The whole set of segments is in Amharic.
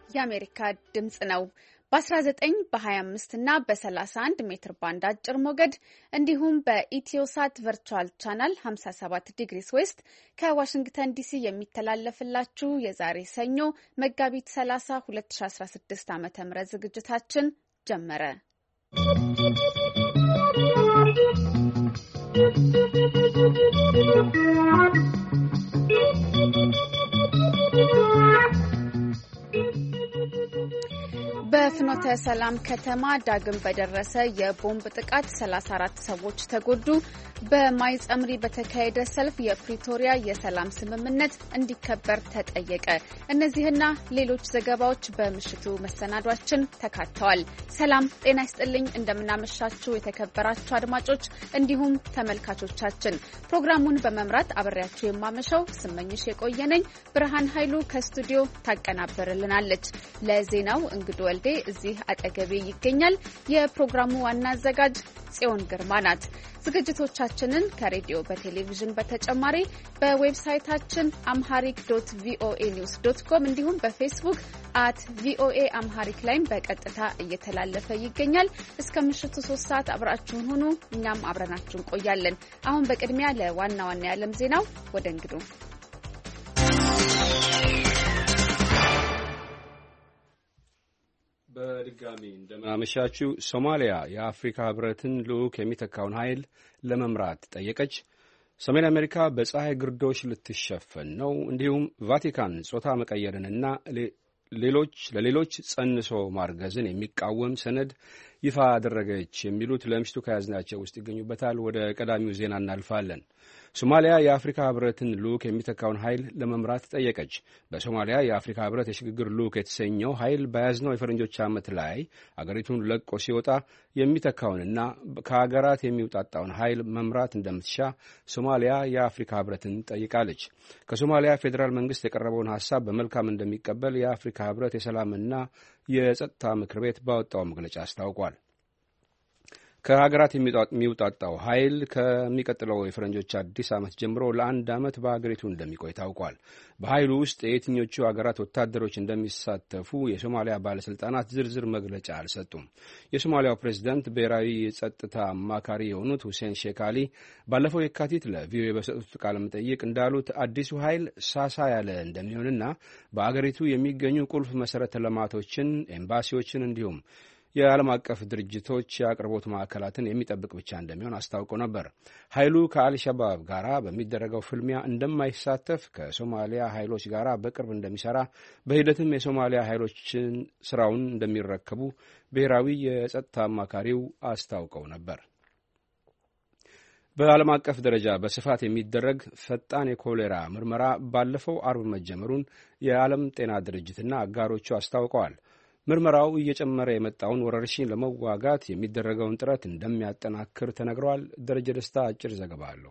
የአሜሪካ ድምጽ ነው። በ19 በ25 እና በ31 ሜትር ባንድ አጭር ሞገድ እንዲሁም በኢትዮሳት ቨርቹዋል ቻናል 57 ዲግሪስ ዌስት ከዋሽንግተን ዲሲ የሚተላለፍላችሁ የዛሬ ሰኞ መጋቢት 30 2016 ዓ.ም ዝግጅታችን ጀመረ። በፍኖተ ሰላም ከተማ ዳግም በደረሰ የቦምብ ጥቃት 34 ሰዎች ተጎዱ። በማይጸምሪ በተካሄደ ሰልፍ የፕሪቶሪያ የሰላም ስምምነት እንዲከበር ተጠየቀ። እነዚህና ሌሎች ዘገባዎች በምሽቱ መሰናዷችን ተካተዋል። ሰላም ጤና ይስጥልኝ፣ እንደምናመሻችሁ የተከበራችሁ አድማጮች እንዲሁም ተመልካቾቻችን። ፕሮግራሙን በመምራት አብሬያችሁ የማመሸው ስመኝሽ የቆየነኝ። ብርሃን ኃይሉ ከስቱዲዮ ታቀናበርልናለች። ለዜናው እንግዶ ወልዴ እዚህ አጠገቤ ይገኛል። የፕሮግራሙ ዋና አዘጋጅ ጽዮን ግርማ ናት። ዝግጅቶቻችንን ከሬዲዮ በቴሌቪዥን በተጨማሪ በዌብሳይታችን amharic.voanews.com እንዲሁም በፌስቡክ @voa amharic ላይ በቀጥታ እየተላለፈ ይገኛል። እስከ ምሽቱ 3 ሰዓት አብራችሁን ሁኑ። እኛም አብረናችሁ እንቆያለን። አሁን በቅድሚያ ለዋና ዋና የዓለም ዜናው ወደ እንግዱ። በድጋሚ እንደምናመሻችሁ። ሶማሊያ የአፍሪካ ህብረትን ልዑክ የሚተካውን ኃይል ለመምራት ጠየቀች። ሰሜን አሜሪካ በፀሐይ ግርዶሽ ልትሸፈን ነው። እንዲሁም ቫቲካን ጾታ መቀየርንና ለሌሎች ጸንሶ ማርገዝን የሚቃወም ሰነድ ይፋ አደረገች። የሚሉት ለምሽቱ ከያዝናቸው ውስጥ ይገኙበታል። ወደ ቀዳሚው ዜና እናልፋለን። ሶማሊያ የአፍሪካ ህብረትን ልዑክ የሚተካውን ኃይል ለመምራት ጠየቀች። በሶማሊያ የአፍሪካ ህብረት የሽግግር ልዑክ የተሰኘው ኃይል በያዝነው የፈረንጆች ዓመት ላይ አገሪቱን ለቆ ሲወጣ የሚተካውንና ከሀገራት የሚውጣጣውን ኃይል መምራት እንደምትሻ ሶማሊያ የአፍሪካ ህብረትን ጠይቃለች። ከሶማሊያ ፌዴራል መንግስት የቀረበውን ሀሳብ በመልካም እንደሚቀበል የአፍሪካ ህብረት የሰላምና የጸጥታ ምክር ቤት ባወጣው መግለጫ አስታውቋል። ከሀገራት የሚውጣጣው ኃይል ከሚቀጥለው የፈረንጆች አዲስ ዓመት ጀምሮ ለ1 ዓመት በሀገሪቱ እንደሚቆይ ታውቋል። በኃይሉ ውስጥ የየትኞቹ ሀገራት ወታደሮች እንደሚሳተፉ የሶማሊያ ባለስልጣናት ዝርዝር መግለጫ አልሰጡም። የሶማሊያው ፕሬዚዳንት ብሔራዊ የጸጥታ አማካሪ የሆኑት ሁሴን ሼክ አሊ ባለፈው የካቲት ለቪኦኤ በሰጡት ቃለ መጠይቅ እንዳሉት አዲሱ ኃይል ሳሳ ያለ እንደሚሆንና በአገሪቱ የሚገኙ ቁልፍ መሠረተ ልማቶችን፣ ኤምባሲዎችን እንዲሁም የዓለም አቀፍ ድርጅቶች የአቅርቦት ማዕከላትን የሚጠብቅ ብቻ እንደሚሆን አስታውቀው ነበር። ኃይሉ ከአልሸባብ ጋር በሚደረገው ፍልሚያ እንደማይሳተፍ፣ ከሶማሊያ ኃይሎች ጋር በቅርብ እንደሚሰራ፣ በሂደትም የሶማሊያ ኃይሎችን ስራውን እንደሚረከቡ ብሔራዊ የጸጥታ አማካሪው አስታውቀው ነበር። በዓለም አቀፍ ደረጃ በስፋት የሚደረግ ፈጣን የኮሌራ ምርመራ ባለፈው አርብ መጀመሩን የዓለም ጤና ድርጅትና አጋሮቹ አስታውቀዋል። ምርመራው እየጨመረ የመጣውን ወረርሽኝ ለመዋጋት የሚደረገውን ጥረት እንደሚያጠናክር ተነግሯል። ደረጀ ደስታ አጭር ዘገባ አለው።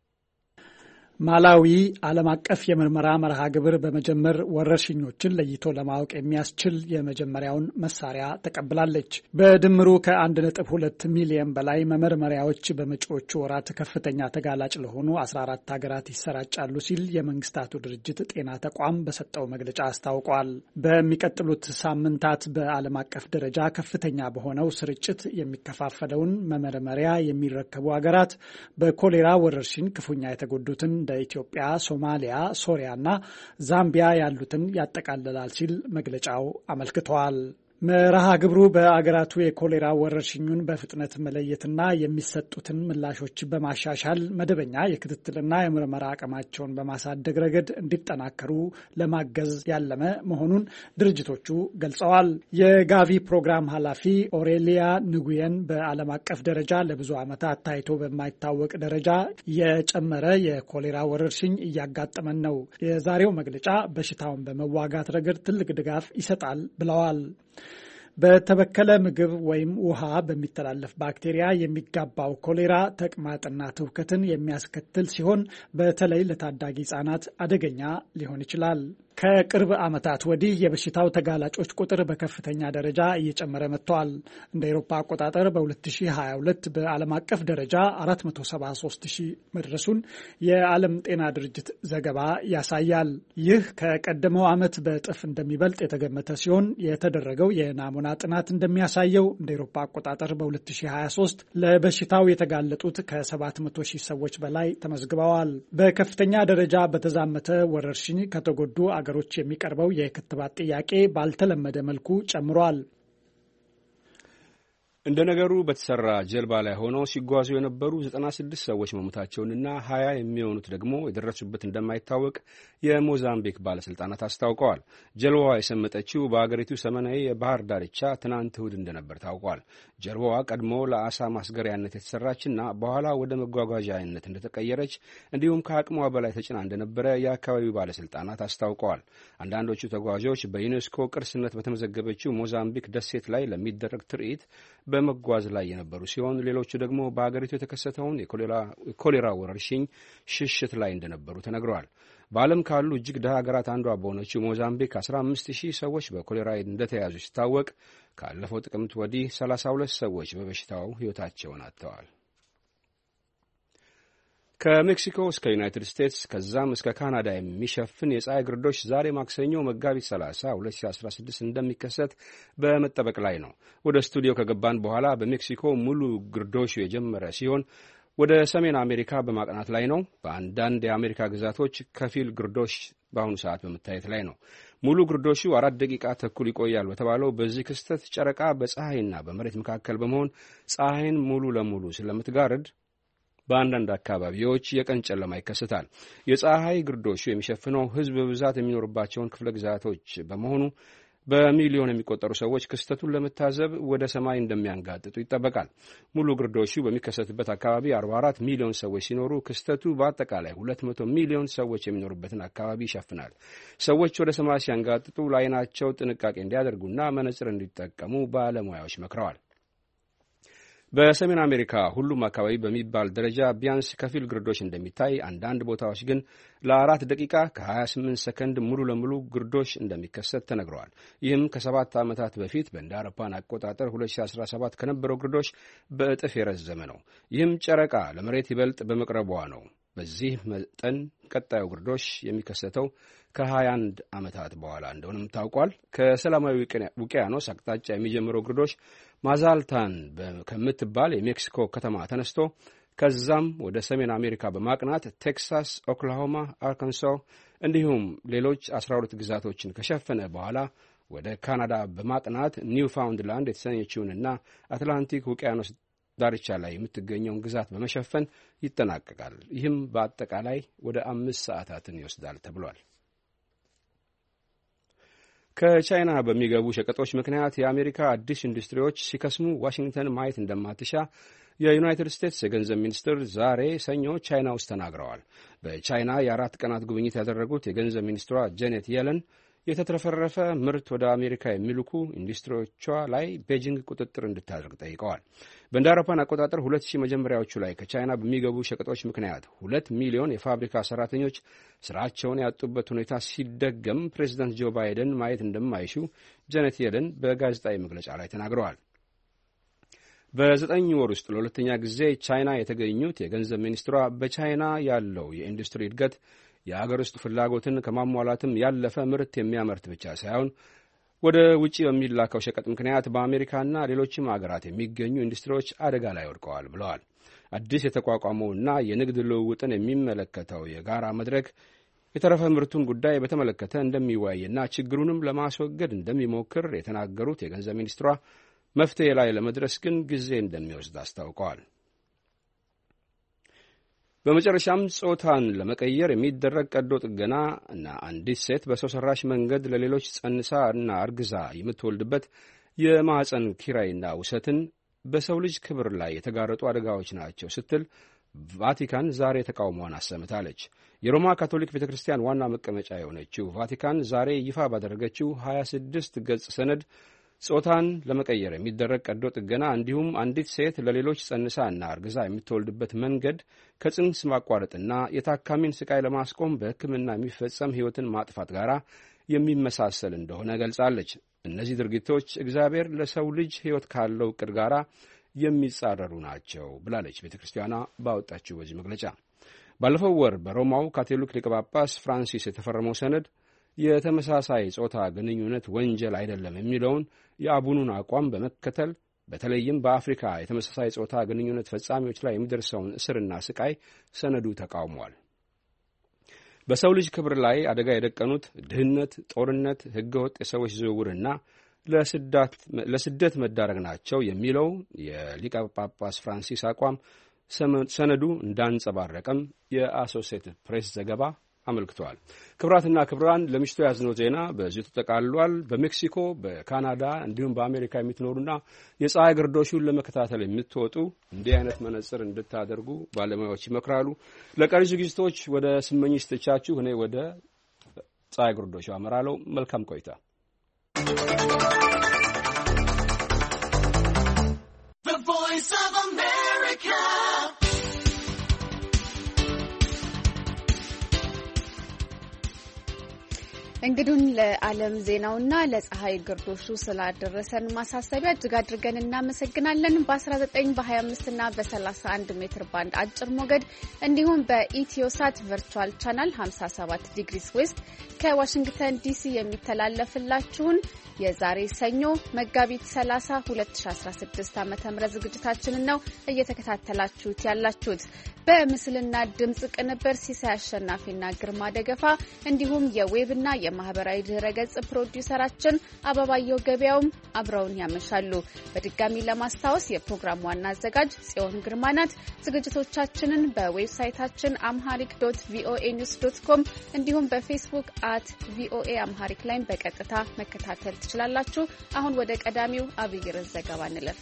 ማላዊ ዓለም አቀፍ የምርመራ መርሃ ግብር በመጀመር ወረርሽኞችን ለይቶ ለማወቅ የሚያስችል የመጀመሪያውን መሳሪያ ተቀብላለች። በድምሩ ከ1.2 ሚሊዮን በላይ መመርመሪያዎች በመጪዎቹ ወራት ከፍተኛ ተጋላጭ ለሆኑ 14 ሀገራት ይሰራጫሉ ሲል የመንግስታቱ ድርጅት ጤና ተቋም በሰጠው መግለጫ አስታውቋል። በሚቀጥሉት ሳምንታት በዓለም አቀፍ ደረጃ ከፍተኛ በሆነው ስርጭት የሚከፋፈለውን መመርመሪያ የሚረከቡ ሀገራት በኮሌራ ወረርሽኝ ክፉኛ የተጎዱትን እንደ ኢትዮጵያ፣ ሶማሊያ፣ ሶሪያና ዛምቢያ ያሉትን ያጠቃልላል ሲል መግለጫው አመልክቷል። መርሃ ግብሩ በአገራቱ የኮሌራ ወረርሽኙን በፍጥነት መለየትና የሚሰጡትን ምላሾች በማሻሻል መደበኛ የክትትልና የምርመራ አቅማቸውን በማሳደግ ረገድ እንዲጠናከሩ ለማገዝ ያለመ መሆኑን ድርጅቶቹ ገልጸዋል። የጋቪ ፕሮግራም ኃላፊ ኦሬሊያ ንጉየን በዓለም አቀፍ ደረጃ ለብዙ ዓመታት ታይቶ በማይታወቅ ደረጃ የጨመረ የኮሌራ ወረርሽኝ እያጋጠመን ነው። የዛሬው መግለጫ በሽታውን በመዋጋት ረገድ ትልቅ ድጋፍ ይሰጣል ብለዋል። በተበከለ ምግብ ወይም ውሃ በሚተላለፍ ባክቴሪያ የሚጋባው ኮሌራ ተቅማጥና ትውከትን የሚያስከትል ሲሆን በተለይ ለታዳጊ ሕጻናት አደገኛ ሊሆን ይችላል። ከቅርብ ዓመታት ወዲህ የበሽታው ተጋላጮች ቁጥር በከፍተኛ ደረጃ እየጨመረ መጥቷል። እንደ አውሮፓ አቆጣጠር በ2022 በዓለም አቀፍ ደረጃ 473,000 መድረሱን የዓለም ጤና ድርጅት ዘገባ ያሳያል። ይህ ከቀደመው ዓመት በእጥፍ እንደሚበልጥ የተገመተ ሲሆን የተደረገው የናሙና ጥናት እንደሚያሳየው እንደ አውሮፓ አቆጣጠር በ2023 ለበሽታው የተጋለጡት ከ700,000 ሰዎች በላይ ተመዝግበዋል። በከፍተኛ ደረጃ በተዛመተ ወረርሽኝ ከተጎዱ አገሮች የሚቀርበው የክትባት ጥያቄ ባልተለመደ መልኩ ጨምሯል። እንደ ነገሩ በተሰራ ጀልባ ላይ ሆነው ሲጓዙ የነበሩ 96 ሰዎች መሞታቸውንና 20 የሚሆኑት ደግሞ የደረሱበት እንደማይታወቅ የሞዛምቢክ ባለስልጣናት አስታውቀዋል። ጀልባዋ የሰመጠችው በአገሪቱ ሰሜናዊ የባህር ዳርቻ ትናንት እሁድ እንደነበር ታውቋል። ጀልባዋ ቀድሞ ለአሳ ማስገሪያነት የተሰራችና በኋላ ወደ መጓጓዣነት እንደተቀየረች እንዲሁም ከአቅሟ በላይ ተጭና እንደነበረ የአካባቢው ባለስልጣናት አስታውቀዋል። አንዳንዶቹ ተጓዦች በዩኔስኮ ቅርስነት በተመዘገበችው ሞዛምቢክ ደሴት ላይ ለሚደረግ ትርኢት በመጓዝ ላይ የነበሩ ሲሆን ሌሎቹ ደግሞ በአገሪቱ የተከሰተውን የኮሌራ ወረርሽኝ ሽሽት ላይ እንደነበሩ ተነግረዋል። በዓለም ካሉ እጅግ ድሃ ሀገራት አንዷ በሆነችው ሞዛምቢክ 15,000 ሰዎች በኮሌራ እንደተያዙ ሲታወቅ ካለፈው ጥቅምት ወዲህ 32 ሰዎች በበሽታው ሕይወታቸውን አጥተዋል። ከሜክሲኮ እስከ ዩናይትድ ስቴትስ ከዛም እስከ ካናዳ የሚሸፍን የፀሐይ ግርዶሽ ዛሬ ማክሰኞ መጋቢት 30 2016 እንደሚከሰት በመጠበቅ ላይ ነው። ወደ ስቱዲዮ ከገባን በኋላ በሜክሲኮ ሙሉ ግርዶሹ የጀመረ ሲሆን ወደ ሰሜን አሜሪካ በማቅናት ላይ ነው። በአንዳንድ የአሜሪካ ግዛቶች ከፊል ግርዶሽ በአሁኑ ሰዓት በመታየት ላይ ነው። ሙሉ ግርዶሹ 4 ደቂቃ ተኩል ይቆያል በተባለው በዚህ ክስተት ጨረቃ በፀሐይና በመሬት መካከል በመሆን ፀሐይን ሙሉ ለሙሉ ስለምትጋርድ በአንዳንድ አካባቢዎች የቀን ጨለማ ይከሰታል። የፀሐይ ግርዶሹ የሚሸፍነው ሕዝብ በብዛት የሚኖርባቸውን ክፍለ ግዛቶች በመሆኑ በሚሊዮን የሚቆጠሩ ሰዎች ክስተቱን ለመታዘብ ወደ ሰማይ እንደሚያንጋጥጡ ይጠበቃል። ሙሉ ግርዶሹ በሚከሰትበት አካባቢ 44 ሚሊዮን ሰዎች ሲኖሩ ክስተቱ በአጠቃላይ 200 ሚሊዮን ሰዎች የሚኖሩበትን አካባቢ ይሸፍናል። ሰዎች ወደ ሰማይ ሲያንጋጥጡ ለዓይናቸው ጥንቃቄ እንዲያደርጉና መነጽር እንዲጠቀሙ ባለሙያዎች መክረዋል። በሰሜን አሜሪካ ሁሉም አካባቢ በሚባል ደረጃ ቢያንስ ከፊል ግርዶሽ እንደሚታይ፣ አንዳንድ ቦታዎች ግን ለ4 ደቂቃ ከ28 ሰከንድ ሙሉ ለሙሉ ግርዶሽ እንደሚከሰት ተነግረዋል። ይህም ከ7 ዓመታት በፊት በእንደ አውሮፓውያን አቆጣጠር 2017 ከነበረው ግርዶሽ በእጥፍ የረዘመ ነው። ይህም ጨረቃ ለመሬት ይበልጥ በመቅረቧ ነው። በዚህ መጠን ቀጣዩ ግርዶሽ የሚከሰተው ከ21 ዓመታት በኋላ እንደሆነም ታውቋል። ከሰላማዊ ውቅያኖስ አቅጣጫ የሚጀምረው ግርዶሽ ማዛልታን ከምትባል የሜክሲኮ ከተማ ተነስቶ ከዛም ወደ ሰሜን አሜሪካ በማቅናት ቴክሳስ፣ ኦክላሆማ፣ አርካንሶ እንዲሁም ሌሎች 12 ግዛቶችን ከሸፈነ በኋላ ወደ ካናዳ በማቅናት ኒውፋውንድላንድ የተሰኘችውንና አትላንቲክ ውቅያኖስ ዳርቻ ላይ የምትገኘውን ግዛት በመሸፈን ይጠናቀቃል። ይህም በአጠቃላይ ወደ 5 ሰዓታትን ይወስዳል ተብሏል። ከቻይና በሚገቡ ሸቀጦች ምክንያት የአሜሪካ አዲስ ኢንዱስትሪዎች ሲከስሙ ዋሽንግተን ማየት እንደማትሻ የዩናይትድ ስቴትስ የገንዘብ ሚኒስትር ዛሬ ሰኞ ቻይና ውስጥ ተናግረዋል። በቻይና የ4 ቀናት ጉብኝት ያደረጉት የገንዘብ ሚኒስትሯ ጄኔት የለን የተትረፈረፈ ምርት ወደ አሜሪካ የሚልኩ ኢንዱስትሪዎቿ ላይ ቤጂንግ ቁጥጥር እንድታደርግ ጠይቀዋል። በእንደ አውሮፓውያን አቆጣጠር 2000 መጀመሪያዎቹ ላይ ከቻይና በሚገቡ ሸቀጦች ምክንያት 2 ሚሊዮን የፋብሪካ ሰራተኞች ስራቸውን ያጡበት ሁኔታ ሲደገም ፕሬዚዳንት ጆ ባይደን ማየት እንደማይሹ ጄኔት የለን በጋዜጣዊ መግለጫ ላይ ተናግረዋል። በ9 ወር ውስጥ ለሁለተኛ ጊዜ ቻይና የተገኙት የገንዘብ ሚኒስትሯ በቻይና ያለው የኢንዱስትሪ እድገት የአገር ውስጥ ፍላጎትን ከማሟላትም ያለፈ ምርት የሚያመርት ብቻ ሳይሆን ወደ ውጭ በሚላከው ሸቀጥ ምክንያት በአሜሪካና ሌሎችም አገራት የሚገኙ ኢንዱስትሪዎች አደጋ ላይ ወድቀዋል ብለዋል። አዲስ የተቋቋመውና የንግድ ልውውጥን የሚመለከተው የጋራ መድረክ የተረፈ ምርቱን ጉዳይ በተመለከተ እንደሚወያይና ችግሩንም ለማስወገድ እንደሚሞክር የተናገሩት የገንዘብ ሚኒስትሯ መፍትሄ ላይ ለመድረስ ግን ጊዜ እንደሚወስድ አስታውቀዋል። በመጨረሻም ጾታን ለመቀየር የሚደረግ ቀዶ ጥገና እና አንዲት ሴት በሰው ሰራሽ መንገድ ለሌሎች ጸንሳ እና አርግዛ የምትወልድበት የማዕፀን ኪራይና ውሰትን በሰው ልጅ ክብር ላይ የተጋረጡ አደጋዎች ናቸው ስትል ቫቲካን ዛሬ ተቃውሟን አሰምታለች። የሮማ ካቶሊክ ቤተ ክርስቲያን ዋና መቀመጫ የሆነችው ቫቲካን ዛሬ ይፋ ባደረገችው 26 ገጽ ሰነድ ጾታን ለመቀየር የሚደረግ ቀዶ ጥገና እንዲሁም አንዲት ሴት ለሌሎች ጸንሳና አርግዛ የምትወልድበት መንገድ ከጽንስ ማቋረጥና የታካሚን ስቃይ ለማስቆም በሕክምና የሚፈጸም ሕይወትን ማጥፋት ጋር የሚመሳሰል እንደሆነ ገልጻለች። እነዚህ ድርጊቶች እግዚአብሔር ለሰው ልጅ ሕይወት ካለው ዕቅድ ጋር የሚጻረሩ ናቸው ብላለች ቤተ ክርስቲያኗ ባወጣችው በዚህ መግለጫ። ባለፈው ወር በሮማው ካቶሊክ ሊቀ ጳጳስ ፍራንሲስ የተፈረመው ሰነድ የተመሳሳይ ጾታ ግንኙነት ወንጀል አይደለም የሚለውን የአቡኑን አቋም በመከተል በተለይም በአፍሪካ የተመሳሳይ ጾታ ግንኙነት ፈጻሚዎች ላይ የሚደርሰውን እስርና ስቃይ ሰነዱ ተቃውሟል። በሰው ልጅ ክብር ላይ አደጋ የደቀኑት ድህነት፣ ጦርነት፣ ሕገወጥ የሰዎች ዝውውርና ለስደት መዳረግ ናቸው የሚለው የሊቀ ጳጳስ ፍራንሲስ አቋም ሰነዱ እንዳንጸባረቀም የአሶሲኤትድ ፕሬስ ዘገባ አመልክተዋል። ክቡራትና ክቡራን ለምሽቱ ያዝነው ዜና በዚሁ ተጠቃልሏል። በሜክሲኮ፣ በካናዳ እንዲሁም በአሜሪካ የምትኖሩና የፀሐይ ግርዶሹን ለመከታተል የምትወጡ እንዲህ አይነት መነጽር እንድታደርጉ ባለሙያዎች ይመክራሉ። ለቀሪ ዝግጅቶች ወደ ስመኝሽ ትቻችሁ እኔ ወደ ፀሐይ ግርዶሹ አመራለሁ። መልካም ቆይታ። እንግዲህ ለዓለም ዜናውና ለፀሐይ ግርዶሹ ስላደረሰን ማሳሰቢያ እጅግ አድርገን እናመሰግናለን። በ19 በ25 እና በ31 ሜትር ባንድ አጭር ሞገድ እንዲሁም በኢትዮሳት ቨርቹዋል ቻናል 57 ዲግሪስ ዌስት ከዋሽንግተን ዲሲ የሚተላለፍላችሁን የዛሬ ሰኞ መጋቢት 30 2016 ዓ.ም ዝግጅታችንን ነው እየተከታተላችሁት ያላችሁት። በምስልና ድምጽ ቅንብር ሲሳይ አሸናፊና ግርማ ደገፋ እንዲሁም የዌብና የማህበራዊ ድረገጽ ፕሮዲውሰራችን አበባየው ገበያውም አብረውን ያመሻሉ። በድጋሚ ለማስታወስ የፕሮግራም ዋና አዘጋጅ ጽዮን ግርማ ናት። ዝግጅቶቻችንን በዌብሳይታችን amharic.voanews.com እንዲሁም በፌስቡክ @voa amharic ላይ በቀጥታ መከታተል ትችላላችሁ። አሁን ወደ ቀዳሚው አብይ ርዕስ ዘገባ እንለፍ።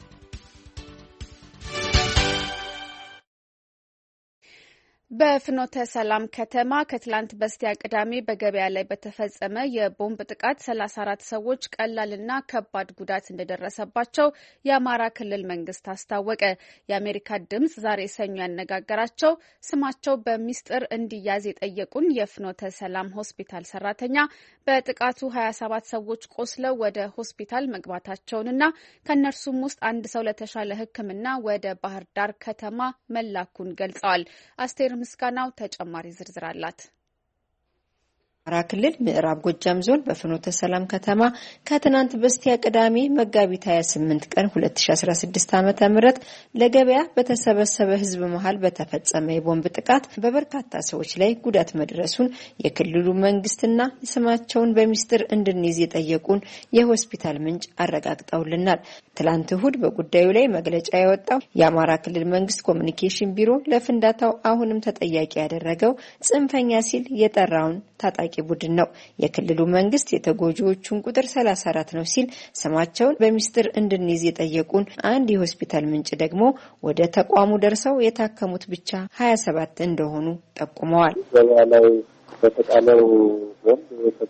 በፍኖተ ሰላም ከተማ ከትላንት በስቲያ ቅዳሜ በገበያ ላይ በተፈጸመ የቦምብ ጥቃት 34 ሰዎች ቀላልና ከባድ ጉዳት እንደደረሰባቸው የአማራ ክልል መንግስት አስታወቀ። የአሜሪካ ድምጽ ዛሬ ሰኞ ያነጋገራቸው ስማቸው በሚስጥር እንዲያዝ የጠየቁን የፍኖተ ሰላም ሆስፒታል ሰራተኛ በጥቃቱ 27 ሰዎች ቆስለው ወደ ሆስፒታል መግባታቸውንና ከእነርሱም ውስጥ አንድ ሰው ለተሻለ ሕክምና ወደ ባህር ዳር ከተማ መላኩን ገልጸዋል። አስቴር ምስጋናው ተጨማሪ ዝርዝር አላት። አማራ ክልል ምዕራብ ጎጃም ዞን በፍኖተ ሰላም ከተማ ከትናንት በስቲያ ቅዳሜ መጋቢት 28 ቀን 2016 ዓ.ም ለገበያ በተሰበሰበ ህዝብ መሃል በተፈጸመ የቦምብ ጥቃት በበርካታ ሰዎች ላይ ጉዳት መድረሱን የክልሉ መንግስትና ስማቸውን በሚስጥር እንድንይዝ የጠየቁን የሆስፒታል ምንጭ አረጋግጠውልናል። ትላንት እሁድ በጉዳዩ ላይ መግለጫ ያወጣው የአማራ ክልል መንግስት ኮሙኒኬሽን ቢሮ ለፍንዳታው አሁንም ተጠያቂ ያደረገው ጽንፈኛ ሲል የጠራውን ታጣቂ ቡድን ነው። የክልሉ መንግስት የተጎጂዎቹን ቁጥር 34 ነው ሲል ስማቸውን በሚስጥር እንድንይዝ የጠየቁን አንድ የሆስፒታል ምንጭ ደግሞ ወደ ተቋሙ ደርሰው የታከሙት ብቻ 27 እንደሆኑ ጠቁመዋል። በላይ በተቃለው ቦምብ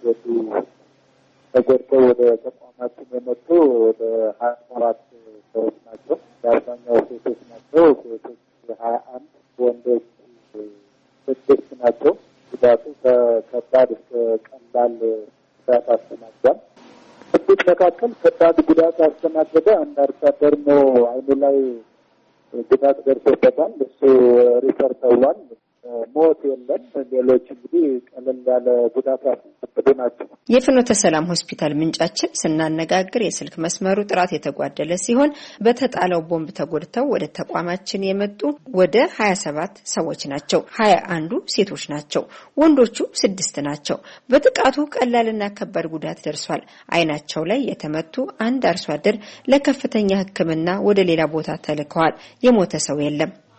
ተጎድተው ወደ ተቋማችን የመጡ ወደ 24 ሰዎች ናቸው። አብዛኛው ሴቶች ናቸው። ሴቶች 21 ወንዶች 6 ናቸው። ጉዳቱ ከከባድ እስከ ቀላል ጉዳት አስተናግዷል። ከዚህ መካከል ከባድ ጉዳት ያስተናገደ አንድ አርሶ አደር ነው። አይኑ ላይ ጉዳት ደርሶበታል። እሱ ሪፈር ተብሏል። ሞት የለም። ሌሎች እንግዲህ ቀለል ያለ ጉዳት ያስተናገዱ ናቸው። የፍኖተ ሰላም ሆስፒታል ምንጫችን ስናነጋግር የስልክ መስመሩ ጥራት የተጓደለ ሲሆን በተጣለው ቦምብ ተጎድተው ወደ ተቋማችን የመጡ ወደ 27 ሰዎች ናቸው። 21ዱ ሴቶች ናቸው። ወንዶቹ 6 ናቸው። በጥቃቱ ቀላልና ከባድ ጉዳት ደርሷል። አይናቸው ላይ የተመቱ አንድ አርሶ አደር ለከፍተኛ ሕክምና ወደ ሌላ ቦታ ተልከዋል። የሞተ ሰው የለም።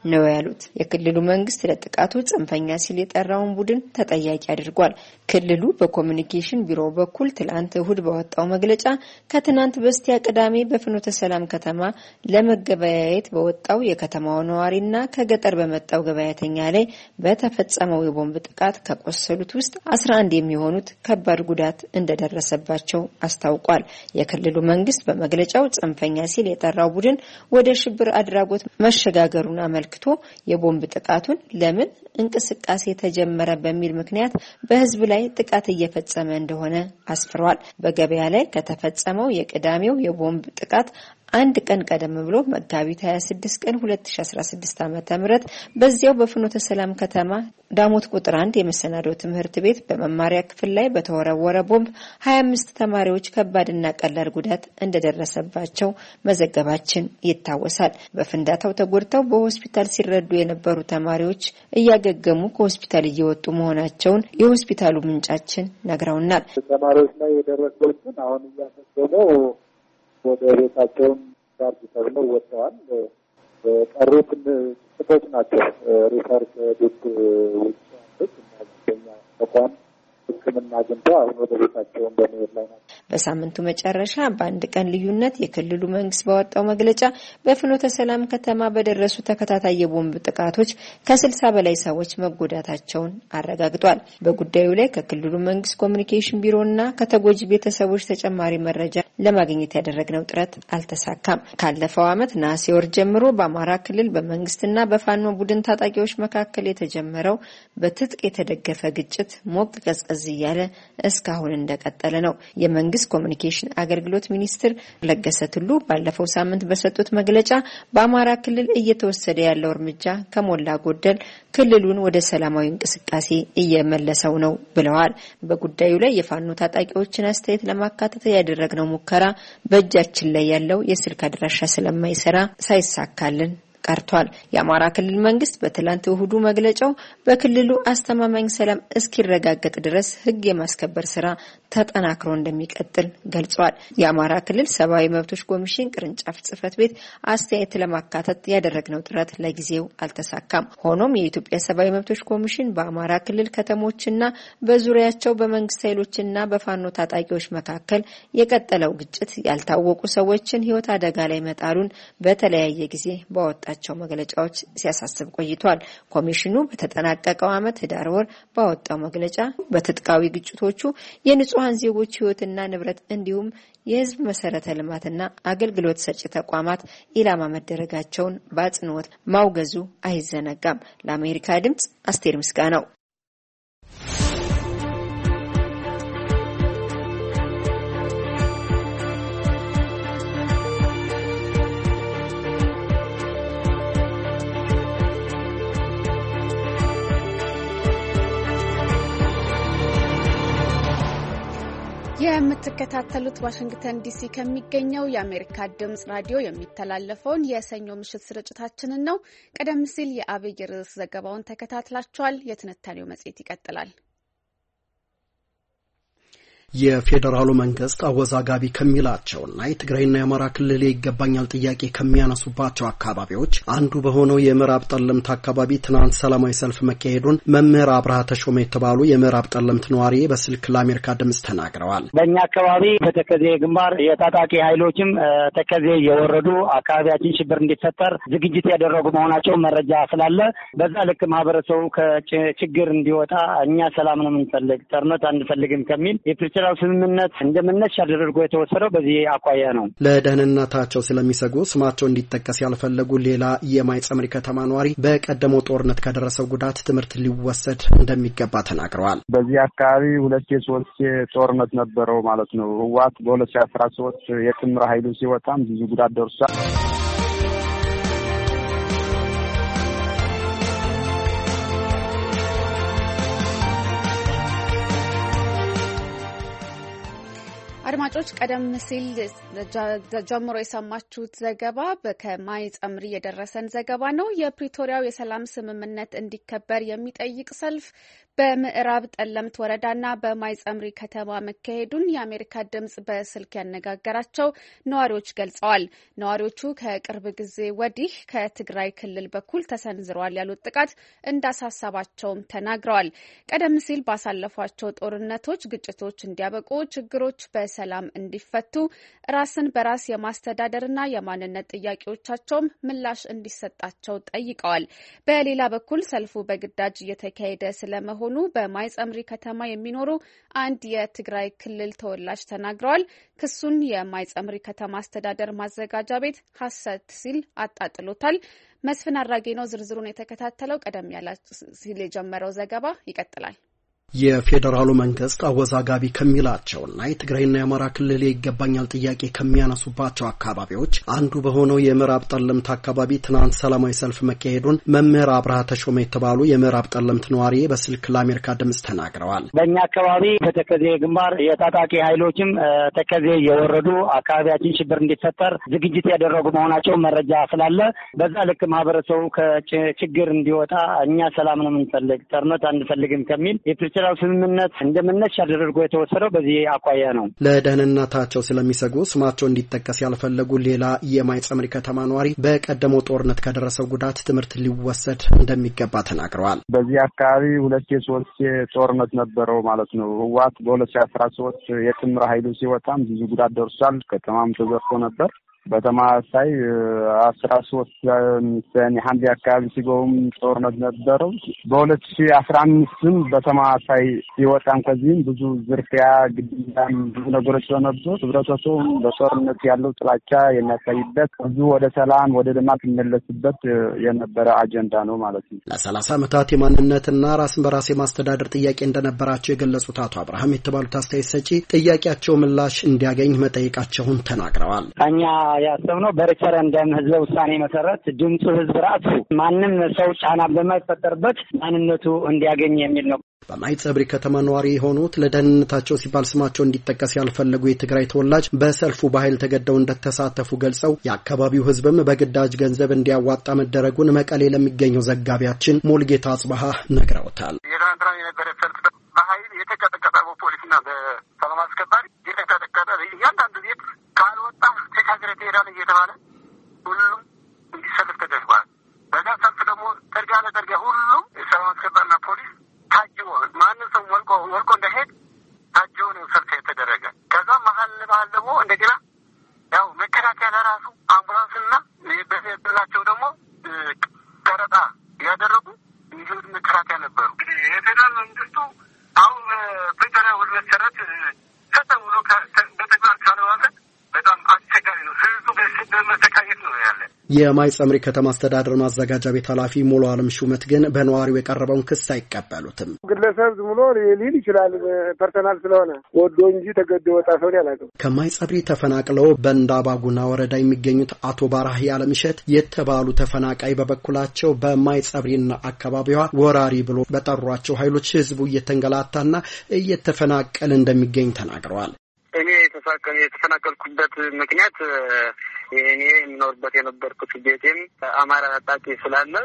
ነው ያሉት። የክልሉ መንግስት ለጥቃቱ ጽንፈኛ ሲል የጠራውን ቡድን ተጠያቂ አድርጓል። ክልሉ በኮሙኒኬሽን ቢሮ በኩል ትላንት እሁድ በወጣው መግለጫ ከትናንት በስቲያ ቅዳሜ በፍኖተ ሰላም ከተማ ለመገበያየት በወጣው የከተማው ነዋሪና ከገጠር በመጣው ገበያተኛ ላይ በተፈጸመው የቦምብ ጥቃት ከቆሰሉት ውስጥ 11 የሚሆኑት ከባድ ጉዳት እንደደረሰባቸው አስታውቋል። የክልሉ መንግስት በመግለጫው ጽንፈኛ ሲል የጠራው ቡድን ወደ ሽብር አድራጎት መሸጋገሩን አመልክቶ የቦምብ ጥቃቱን ለምን እንቅስቃሴ ተጀመረ በሚል ምክንያት በህዝብ ላይ ጥቃት እየፈጸመ እንደሆነ አስፍሯል። በገበያ ላይ ከተፈጸመው የቅዳሜው የቦምብ ጥቃት አንድ ቀን ቀደም ብሎ መጋቢት 26 ቀን 2016 ዓ.ም በዚያው በፍኖተ ሰላም ከተማ ዳሞት ቁጥር 1 የመሰናዶ ትምህርት ቤት በመማሪያ ክፍል ላይ በተወረወረ ቦምብ 25 ተማሪዎች ከባድና ቀላል ጉዳት እንደደረሰባቸው መዘገባችን ይታወሳል። በፍንዳታው ተጎድተው በሆስፒታል ሲረዱ የነበሩ ተማሪዎች እያገገሙ ከሆስፒታል እየወጡ መሆናቸውን የሆስፒታሉ ምንጫችን ነግረውናል። ተማሪዎች ላይ የደረሰውን አሁን እያገገሙ ወደ ቤታቸውን ጋር ተብለው ወጥተዋል። ቀሩት ጥቂቶች ናቸው። ሪሰርች ዲት ውጭ እና ተቋም ሕክምና አግኝተው አሁን ወደ ቤታቸውን በመሄድ ላይ ናቸው። በሳምንቱ መጨረሻ በአንድ ቀን ልዩነት የክልሉ መንግስት ባወጣው መግለጫ በፍኖተ ሰላም ከተማ በደረሱ ተከታታይ የቦምብ ጥቃቶች ከ60 በላይ ሰዎች መጎዳታቸውን አረጋግጧል። በጉዳዩ ላይ ከክልሉ መንግስት ኮሙኒኬሽን ቢሮና ከተጎጂ ቤተሰቦች ተጨማሪ መረጃ ለማግኘት ያደረግነው ጥረት አልተሳካም። ካለፈው ዓመት ነሐሴ ወር ጀምሮ በአማራ ክልል በመንግስትና በፋኖ ቡድን ታጣቂዎች መካከል የተጀመረው በትጥቅ የተደገፈ ግጭት ሞቅ ቀዝቀዝ እያለ እስካሁን እንደቀጠለ ነው። የመንግስት ኮሙኒኬሽን አገልግሎት ሚኒስትር ለገሰ ቱሉ ባለፈው ሳምንት በሰጡት መግለጫ በአማራ ክልል እየተወሰደ ያለው እርምጃ ከሞላ ጎደል ክልሉን ወደ ሰላማዊ እንቅስቃሴ እየመለሰው ነው ብለዋል። በጉዳዩ ላይ የፋኖ ታጣቂዎችን አስተያየት ለማካተት ያደረግነው ሙከራ በእጃችን ላይ ያለው የስልክ አድራሻ ስለማይሰራ ሳይሳካልን ቀርቷል። የአማራ ክልል መንግስት በትላንት እሁዱ መግለጫው በክልሉ አስተማማኝ ሰላም እስኪረጋገጥ ድረስ ህግ የማስከበር ስራ ተጠናክሮ እንደሚቀጥል ገልጿል። የአማራ ክልል ሰብአዊ መብቶች ኮሚሽን ቅርንጫፍ ጽህፈት ቤት አስተያየት ለማካተት ያደረግነው ጥረት ለጊዜው አልተሳካም። ሆኖም የኢትዮጵያ ሰብአዊ መብቶች ኮሚሽን በአማራ ክልል ከተሞችና በዙሪያቸው በመንግስት ኃይሎችና በፋኖ ታጣቂዎች መካከል የቀጠለው ግጭት ያልታወቁ ሰዎችን ህይወት አደጋ ላይ መጣሉን በተለያየ ጊዜ ባወጣ መግለጫዎች ሲያሳስብ ቆይቷል። ኮሚሽኑ በተጠናቀቀው ዓመት ህዳር ወር ባወጣው መግለጫ በትጥቃዊ ግጭቶቹ የንጹሃን ዜጎች ህይወትና ንብረት እንዲሁም የህዝብ መሰረተ ልማትና አገልግሎት ሰጪ ተቋማት ኢላማ መደረጋቸውን በአጽንኦት ማውገዙ አይዘነጋም። ለአሜሪካ ድምጽ አስቴር ምስጋናው። የምትከታተሉት ዋሽንግተን ዲሲ ከሚገኘው የአሜሪካ ድምጽ ራዲዮ የሚተላለፈውን የሰኞ ምሽት ስርጭታችንን ነው። ቀደም ሲል የአብይ ርዕስ ዘገባውን ተከታትላችኋል። የትንታኔው መጽሔት ይቀጥላል። የፌዴራሉ መንግስት አወዛጋቢ ከሚላቸውና የትግራይና የአማራ ክልል ይገባኛል ጥያቄ ከሚያነሱባቸው አካባቢዎች አንዱ በሆነው የምዕራብ ጠለምት አካባቢ ትናንት ሰላማዊ ሰልፍ መካሄዱን መምህር አብርሃ ተሾመ የተባሉ የምዕራብ ጠለምት ነዋሪ በስልክ ለአሜሪካ ድምጽ ተናግረዋል። በእኛ አካባቢ በተከዜ ግንባር የታጣቂ ኃይሎችም ተከዜ የወረዱ አካባቢያችን ሽብር እንዲፈጠር ዝግጅት ያደረጉ መሆናቸው መረጃ ስላለ በዛ ልክ ማህበረሰቡ ከችግር እንዲወጣ እኛ ሰላም ነው የምንፈልግ ጦርነት አንፈልግም ከሚል የፕሪቶሪያው ስምምነት እንደመነሻ አድርጎ የተወሰደው በዚህ አኳያ ነው። ለደህንነታቸው ስለሚሰጉ ስማቸው እንዲጠቀስ ያልፈለጉ ሌላ የማይጸምሪ ከተማ ነዋሪ በቀደመው ጦርነት ከደረሰው ጉዳት ትምህርት ሊወሰድ እንደሚገባ ተናግረዋል። በዚህ አካባቢ 2-3 ጦርነት ነበረው ማለት ነው። ህወሓት በ2013 የጥምር ኃይሉ ሲወጣም ብዙ ጉዳት ደርሷል። አድማጮች ቀደም ሲል ጀምሮ የሰማችሁት ዘገባ ከማይ ጸምሪ የደረሰን ዘገባ ነው። የፕሪቶሪያው የሰላም ስምምነት እንዲከበር የሚጠይቅ ሰልፍ በምዕራብ ጠለምት ወረዳና በማይጸምሪ ከተማ መካሄዱን የአሜሪካ ድምጽ በስልክ ያነጋገራቸው ነዋሪዎች ገልጸዋል። ነዋሪዎቹ ከቅርብ ጊዜ ወዲህ ከትግራይ ክልል በኩል ተሰንዝረዋል ያሉት ጥቃት እንዳሳሰባቸውም ተናግረዋል። ቀደም ሲል ባሳለፏቸው ጦርነቶች ግጭቶች እንዲያበቁ፣ ችግሮች በሰላም እንዲፈቱ፣ ራስን በራስ የማስተዳደርና የማንነት ጥያቄዎቻቸውም ምላሽ እንዲሰጣቸው ጠይቀዋል። በሌላ በኩል ሰልፉ በግዳጅ እየተካሄደ ስለመሆኑ በማይጸምሪ ከተማ የሚኖሩ አንድ የትግራይ ክልል ተወላጅ ተናግረዋል። ክሱን የማይጸምሪ ከተማ አስተዳደር ማዘጋጃ ቤት ሐሰት ሲል አጣጥሎታል። መስፍን አራጌ ነው ዝርዝሩን የተከታተለው። ቀደም ያለ ሲል የጀመረው ዘገባ ይቀጥላል። የፌዴራሉ መንግስት አወዛጋቢ ከሚላቸውና የትግራይና የአማራ ክልል ይገባኛል ጥያቄ ከሚያነሱባቸው አካባቢዎች አንዱ በሆነው የምዕራብ ጠለምት አካባቢ ትናንት ሰላማዊ ሰልፍ መካሄዱን መምህር አብርሃ ተሾመ የተባሉ የምዕራብ ጠለምት ነዋሪ በስልክ ለአሜሪካ ድምጽ ተናግረዋል። በእኛ አካባቢ በተከዜ ግንባር የታጣቂ ኃይሎችም ተከዜ የወረዱ አካባቢያችን ሽብር እንዲፈጠር ዝግጅት ያደረጉ መሆናቸው መረጃ ስላለ በዛ ልክ ማህበረሰቡ ከችግር እንዲወጣ እኛ ሰላም ነው የምንፈልግ ጦርነት አንፈልግም ከሚል የፕሪቶሪያው ስምምነት እንደመነሻ አድርጎ የተወሰደው በዚህ አኳያ ነው። ለደህንነታቸው ስለሚሰጉ ስማቸው እንዲጠቀስ ያልፈለጉ ሌላ የማይጸምሪ ከተማ ነዋሪ በቀደመው ጦርነት ከደረሰው ጉዳት ትምህርት ሊወሰድ እንደሚገባ ተናግረዋል። በዚህ አካባቢ 2-3 ጦርነት ነበረው ማለት ነው። ህወሓት በ2013 የጥምር ኃይሉ ሲወጣም ብዙ ጉዳት ደርሷል። ከተማም ተዘርፎ ነበር። በተማሳይ 13 ሰኔ ሐምሌ አካባቢ ሲገቡም ጦርነት ነበረው። በ2015ም በተማሳይ ሲወጣም ከዚህም ብዙ ዝርፊያ፣ ግድያም ብዙ ነገሮች ነበሩ። ህብረተሰቡ በጦርነት ያለው ጥላቻ የሚያሳይበት ብዙ ወደ ሰላም ወደ ልማት የሚመለስበት የነበረ አጀንዳ ነው ማለት ነው። ለ30 ዓመታት የማንነትና ራስን በራስ የማስተዳደር ጥያቄ እንደነበራቸው የገለጹት አቶ አብርሃም የተባሉት አስተያየት ሰጪ ጥያቄያቸው ምላሽ እንዲያገኝ መጠየቃቸውን ተናግረዋል። እኛ ያሰብነው በሬፈረንደም ህዝበ ውሳኔ መሰረት ድምፁ ህዝብ ራሱ ማንም ሰው ጫና በማይፈጠርበት ማንነቱ እንዲያገኝ የሚል ነው። በማይጸብሪ ከተማ ነዋሪ የሆኑት ለደህንነታቸው ሲባል ስማቸው እንዲጠቀስ ያልፈለጉ የትግራይ ተወላጅ በሰልፉ በኃይል ተገደው እንደተሳተፉ ገልጸው የአካባቢው ህዝብም በግዳጅ ገንዘብ እንዲያዋጣ መደረጉን መቀሌ ለሚገኘው ዘጋቢያችን ሞልጌታ አጽባሃ ነግረውታል። የትናንትናው የነበረ ሰልፍ በኃይል የተቀጠቀጠ በፖሊስና በሰላም አስከባሪ የተቀጠቀጠ እያንዳንዱ ቤት ካልወጣ ተሻገረ ትሄዳለህ እየተባለ ሁሉም እንዲሰልፍ ተደርጓል። በዛ ሰልፍ ደግሞ ጠርጋ ለጠርጋ ሁሉም የሰላም አስከባሪና ፖሊስ ታጅቦ ማንም ሰው ወልቆ እንዳይሄድ ታጅቦ ነው ሰልፍ የተደረገ። ከዛ መሀል ደግሞ እንደገና ያው መከላከያ ለራሱ አምቡላንስና በላቸው ደግሞ ቀረጣ ያደረጉ እንዲሁም መከላከያ ነበሩ። የፌደራል መንግስቱ አሁን በፕሪቶሪያ ውል መሰረት ከተውሎ በተግባር ካልዋለ በጣም አስቸጋሪ ነው። ህዝቡ በመሰቃየት ነው ያለ። የማይጸምሪ ከተማ አስተዳደር ማዘጋጃ ቤት ኃላፊ ሙሉ አለም ሹመት ግን በነዋሪው የቀረበውን ክስ አይቀበሉትም። ግለሰብ ዝም ብሎ ሊል ይችላል ፐርሰናል ስለሆነ ወዶ እንጂ ተገዶ ወጣ ሰው ያላቀው። ከማይጸምሪ ተፈናቅለው በእንዳባጉና ወረዳ የሚገኙት አቶ ባራህ ያለምሸት የተባሉ ተፈናቃይ በበኩላቸው በማይጸምሪና አካባቢዋ ወራሪ ብሎ በጠሯቸው ኃይሎች ህዝቡ እየተንገላታና እየተፈናቀለ እንደሚገኝ ተናግረዋል። እኔ የተፈናቀልኩበት ምክንያት እኔ የምኖርበት የነበርኩት ቤቴም አማራ ታጣቂ ስላለ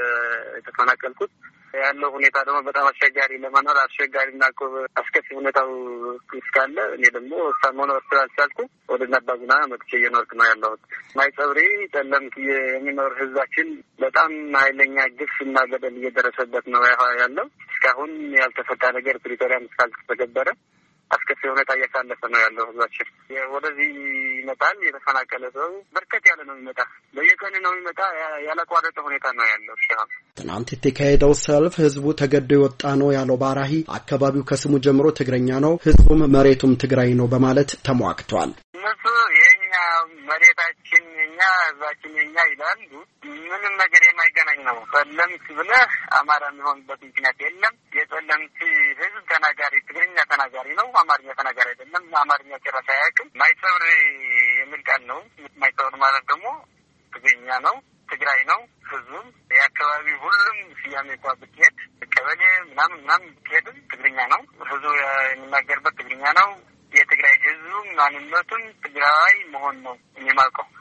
የተፈናቀልኩት ያለው ሁኔታ ደግሞ በጣም አስቸጋሪ ለመኖር አስቸጋሪና አስከፊ ሁኔታው እስካለ እኔ ደግሞ መኖር ስላልቻልኩ ወደ ናባጉና መጥቼ እየኖርኩ ነው ያለሁት። ማይጸብሪ ጠለምት የሚኖር ህዝባችን በጣም ኃይለኛ ግፍ እና በደል እየደረሰበት ነው ያለው። እስካሁን ያልተፈታ ነገር ፕሪቶሪያም እስካልተተገበረ አስከፊ ሁኔታ እያሳለፈ ነው ያለው ህዝባችን። ወደዚህ ይመጣል የተፈናቀለ ሰው በርከት ያለ ነው የሚመጣ፣ በየቀኑ ነው የሚመጣ፣ ያላቋረጠ ሁኔታ ነው ያለው። ትናንት የተካሄደው ሰልፍ ህዝቡ ተገዶ የወጣ ነው ያለው ባራሂ አካባቢው ከስሙ ጀምሮ ትግረኛ ነው፣ ህዝቡም መሬቱም ትግራይ ነው በማለት ተሟግቷል። እነሱ የኛ መሬታችን የኛ ህዝባችን የኛ ይላሉ። ምንም ነገር የማይገናኝ ነው። ጠለምት ብለህ አማራ የሚሆንበት ምክንያት የለም። የጠለምት ህዝብ ተናጋሪ ትግርኛ ተናጋሪ ነው፣ አማርኛ ተናጋሪ አይደለም። አማርኛ ጭራሽ አያውቅም። ማይጸብሪ የሚል ቃል ነው። ማይጸብሪ ማለት ደግሞ ትግርኛ ነው፣ ትግራይ ነው። ህዝቡም የአካባቢ ሁሉም ስያሜ እንኳ ብትሄድ ቀበሌ ምናምን ብትሄድም ትግርኛ ነው። ህዝቡ የሚናገርበት ትግርኛ ነው። የትግራይ ህዝቡ ማንነቱን ትግራይ መሆን ነው የሚማቀው።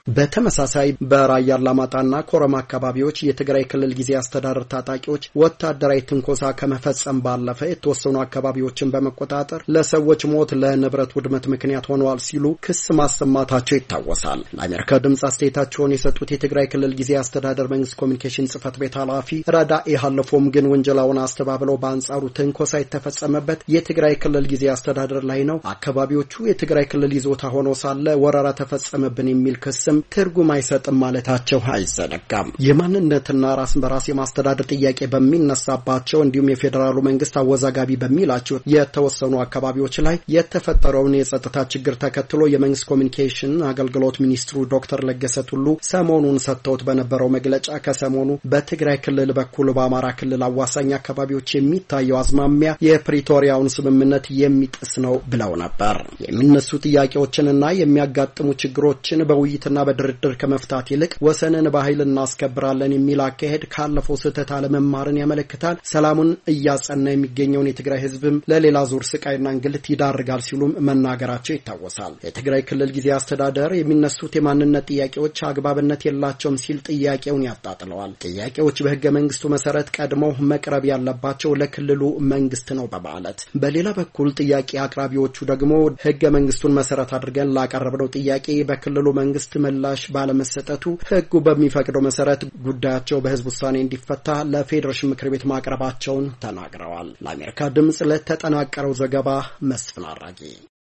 በተመሳሳይ በራያ አላማጣና ኮረማ አካባቢዎች የትግራይ ክልል ጊዜያዊ አስተዳደር ታጣቂዎች ወታደራዊ ትንኮሳ ከመፈጸም ባለፈ የተወሰኑ አካባቢዎችን በመቆጣጠር ለሰዎች ሞት ለንብረት ውድመት ምክንያት ሆነዋል ሲሉ ክስ ማሰማታቸው ይታወሳል። ለአሜሪካ ድምጽ አስተያየታቸውን የሰጡት የትግራይ ክልል ጊዜያዊ አስተዳደር መንግስት ኮሚኒኬሽን ጽህፈት ቤት ኃላፊ ረዳኢ ሀለፎም ግን ወንጀላውን አስተባብለው በአንጻሩ ትንኮሳ የተፈጸመበት የትግራይ ክልል ጊዜያዊ አስተዳደር ላይ ነው፣ አካባቢዎቹ የትግራይ ክልል ይዞታ ሆኖ ሳለ ወረራ ተፈጸመብን የሚል ክስም ትርጉም አይሰጥም ማለታቸው አይዘነጋም። የማንነትና ራስን በራስ የማስተዳደር ጥያቄ በሚነሳባቸው እንዲሁም የፌዴራሉ መንግስት አወዛጋቢ በሚላቸው የተወሰኑ አካባቢዎች ላይ የተፈጠረውን የጸጥታ ችግር ተከትሎ የመንግስት ኮሚኒኬሽን አገልግሎት ሚኒስትሩ ዶክተር ለገሰ ቱሉ ሰሞኑን ሰጥተውት በነበረው መግለጫ ከሰሞኑ በትግራይ ክልል በኩል በአማራ ክልል አዋሳኝ አካባቢዎች የሚታየው አዝማሚያ የፕሪቶሪያውን ስምምነት የሚጥስ ነው ብለው ነበር። የሚነሱ ጥያቄዎችንና የሚያጋጥሙ ችግሮችን በውይይትና በድርድር ከመፍታት ይልቅ ወሰንን በኃይል እናስከብራለን የሚል አካሄድ ካለፈው ስህተት አለመማርን ያመለክታል። ሰላሙን እያጸና የሚገኘውን የትግራይ ህዝብም ለሌላ ዙር ስቃይና እንግልት ይዳርጋል ሲሉም መናገራቸው ይታወሳል። የትግራይ ክልል ጊዜያዊ አስተዳደር የሚነሱት የማንነት ጥያቄዎች አግባብነት የላቸውም ሲል ጥያቄውን ያጣጥለዋል። ጥያቄዎች በህገ መንግስቱ መሰረት ቀድመው መቅረብ ያለባቸው ለክልሉ መንግስት ነው በማለት በሌላ በኩል ጥያቄ አቅራቢዎቹ ደግሞ ህገ መንግስቱን መሰረት አድርገን ላቀረብነው ጥያቄ በክልሉ መንግስት ምላሽ ባለመሰጠቱ ህጉ በሚፈቅደው መሰረት ጉዳያቸው በህዝብ ውሳኔ እንዲፈታ ለፌዴሬሽን ምክር ቤት ማቅረባቸውን ተናግረዋል። ለአሜሪካ ድምጽ ለተጠናቀረው ዘገባ መስፍን አራጌ።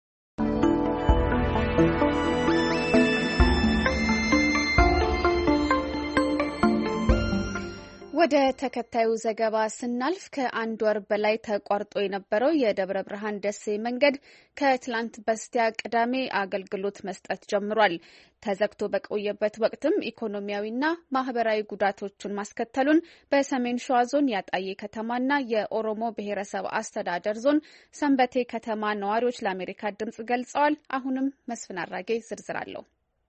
ወደ ተከታዩ ዘገባ ስናልፍ ከአንድ ወር በላይ ተቋርጦ የነበረው የደብረ ብርሃን ደሴ መንገድ ከትላንት በስቲያ ቅዳሜ አገልግሎት መስጠት ጀምሯል። ተዘግቶ በቆየበት ወቅትም ኢኮኖሚያዊና ማህበራዊ ጉዳቶችን ማስከተሉን በሰሜን ሸዋ ዞን ያጣዬ ከተማና የኦሮሞ ብሔረሰብ አስተዳደር ዞን ሰንበቴ ከተማ ነዋሪዎች ለአሜሪካ ድምጽ ገልጸዋል። አሁንም መስፍን አራጌ ዝርዝር አለው።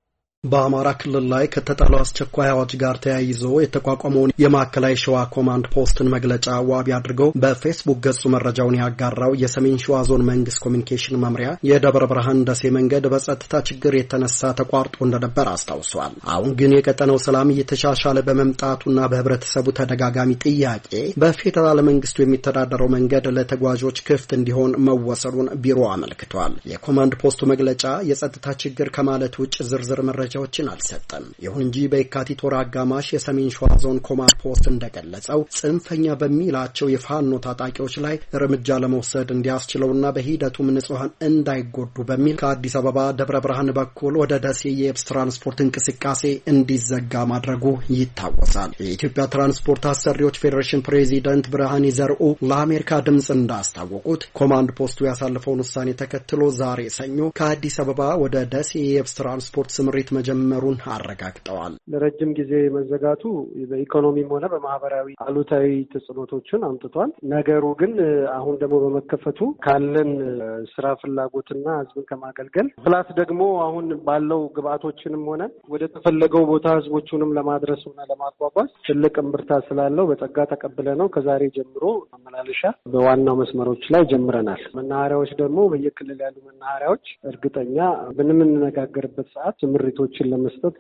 በአማራ ክልል ላይ ከተጣለው አስቸኳይ አዋጅ ጋር ተያይዞ የተቋቋመውን የማዕከላዊ ሸዋ ኮማንድ ፖስትን መግለጫ ዋቢ አድርገው በፌስቡክ ገጹ መረጃውን ያጋራው የሰሜን ሸዋ ዞን መንግስት ኮሚኒኬሽን መምሪያ የደብረ ብርሃን ደሴ መንገድ በጸጥታ ችግር የተነሳ ተቋርጦ እንደነበር አስታውሷል። አሁን ግን የቀጠናው ሰላም እየተሻሻለ በመምጣቱና በህብረተሰቡ ተደጋጋሚ ጥያቄ በፌዴራል መንግስቱ የሚተዳደረው መንገድ ለተጓዦች ክፍት እንዲሆን መወሰኑን ቢሮ አመልክቷል። የኮማንድ ፖስቱ መግለጫ የጸጥታ ችግር ከማለት ውጭ ዝርዝር መረጃዎችን አልሰጠም። ይሁን እንጂ በየካቲት ወር አጋማሽ የሰሜን ሸዋ ዞን ኮማንድ ፖስት እንደገለጸው ጽንፈኛ በሚላቸው የፋኖ ታጣቂዎች ላይ እርምጃ ለመውሰድ እንዲያስችለውና በሂደቱም ንጹሃን እንዳይጎዱ በሚል ከአዲስ አበባ ደብረ ብርሃን በኩል ወደ ደሴ የየብስ ትራንስፖርት እንቅስቃሴ እንዲዘጋ ማድረጉ ይታወሳል። የኢትዮጵያ ትራንስፖርት አሰሪዎች ፌዴሬሽን ፕሬዚደንት ብርሃኔ ዘርኡ ለአሜሪካ ድምጽ እንዳስታወቁት ኮማንድ ፖስቱ ያሳለፈውን ውሳኔ ተከትሎ ዛሬ ሰኞ ከአዲስ አበባ ወደ ደሴ የየብስ ትራንስፖርት ስምሪት መጀመሩን አረጋግጠዋል። ለረጅም ጊዜ መዘጋቱ በኢኮኖሚም ሆነ በማህበራዊ አሉታዊ ተጽዕኖቶችን አምጥቷል። ነገሩ ግን አሁን ደግሞ በመከፈቱ ካለን ስራ ፍላጎትና ህዝብን ከማገልገል ፕላስ ደግሞ አሁን ባለው ግብአቶችንም ሆነ ወደ ተፈለገው ቦታ ህዝቦቹንም ለማድረስ ሆነ ለማጓጓዝ ትልቅ እምብርታ ስላለው በጸጋ ተቀብለ ነው ከዛሬ ጀምሮ ማመላለሻ በዋናው መስመሮች ላይ ጀምረናል። መናኸሪያዎች ደግሞ በየክልል ያሉ መናኸሪያዎች እርግጠኛ በምንነጋገርበት ሰዓት ምሪቶችን ለመስጠት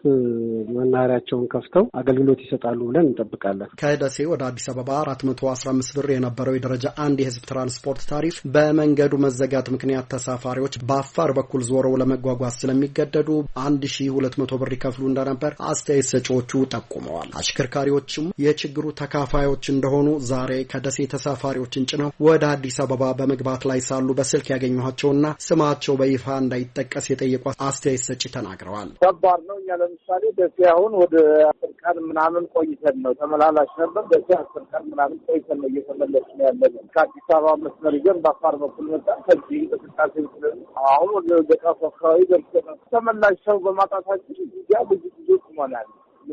መናኸሪያቸውን ከፍተው አገልግሎት ይሰጣሉ ብለን እንጠብቃለን። ከደሴ ወደ አዲስ አበባ 415 ብር የነበረው የደረጃ 1 የህዝብ ትራንስፖርት ታሪፍ በመንገዱ መዘጋት ምክንያት ተሳፋሪዎች በአፋር በኩል ዞረው ለመጓጓዝ ስለሚገደዱ 1200 ብር ይከፍሉ እንደነበር አስተያየት ሰጪዎቹ ጠቁመዋል። አሽከርካሪዎችም የችግሩ ተካፋዮች እንደሆኑ ዛሬ ከደሴ ተሳፋሪዎችን ጭነው ወደ አዲስ አበባ በመግባት ላይ ሳሉ በስልክ ያገኘኋቸውና ስማቸው በይፋ እንዳይጠቀስ የጠየቁ አስተያየት ሰጪ ተናግረዋል። ከባድ ነው። እኛ ለምሳሌ ደሴ አሁን ወደ 10 ቀን ምናምን ቆይተን ነው ተመላላሽ ነበር። ደሴ 10 ቀን ምናምን ቆይተን ነው እየተመለስን ያለነው። ከአዲስ አበባ መስመር ይዘን በአፋር በኩል መጣ። ከዚህ እንቅስቃሴ አሁን ወደ ገጣፎ አካባቢ ደርሰናል። ተመላሽ ሰው በማጣታችን እዚያ ብዙ ጊዜ ቆመናል።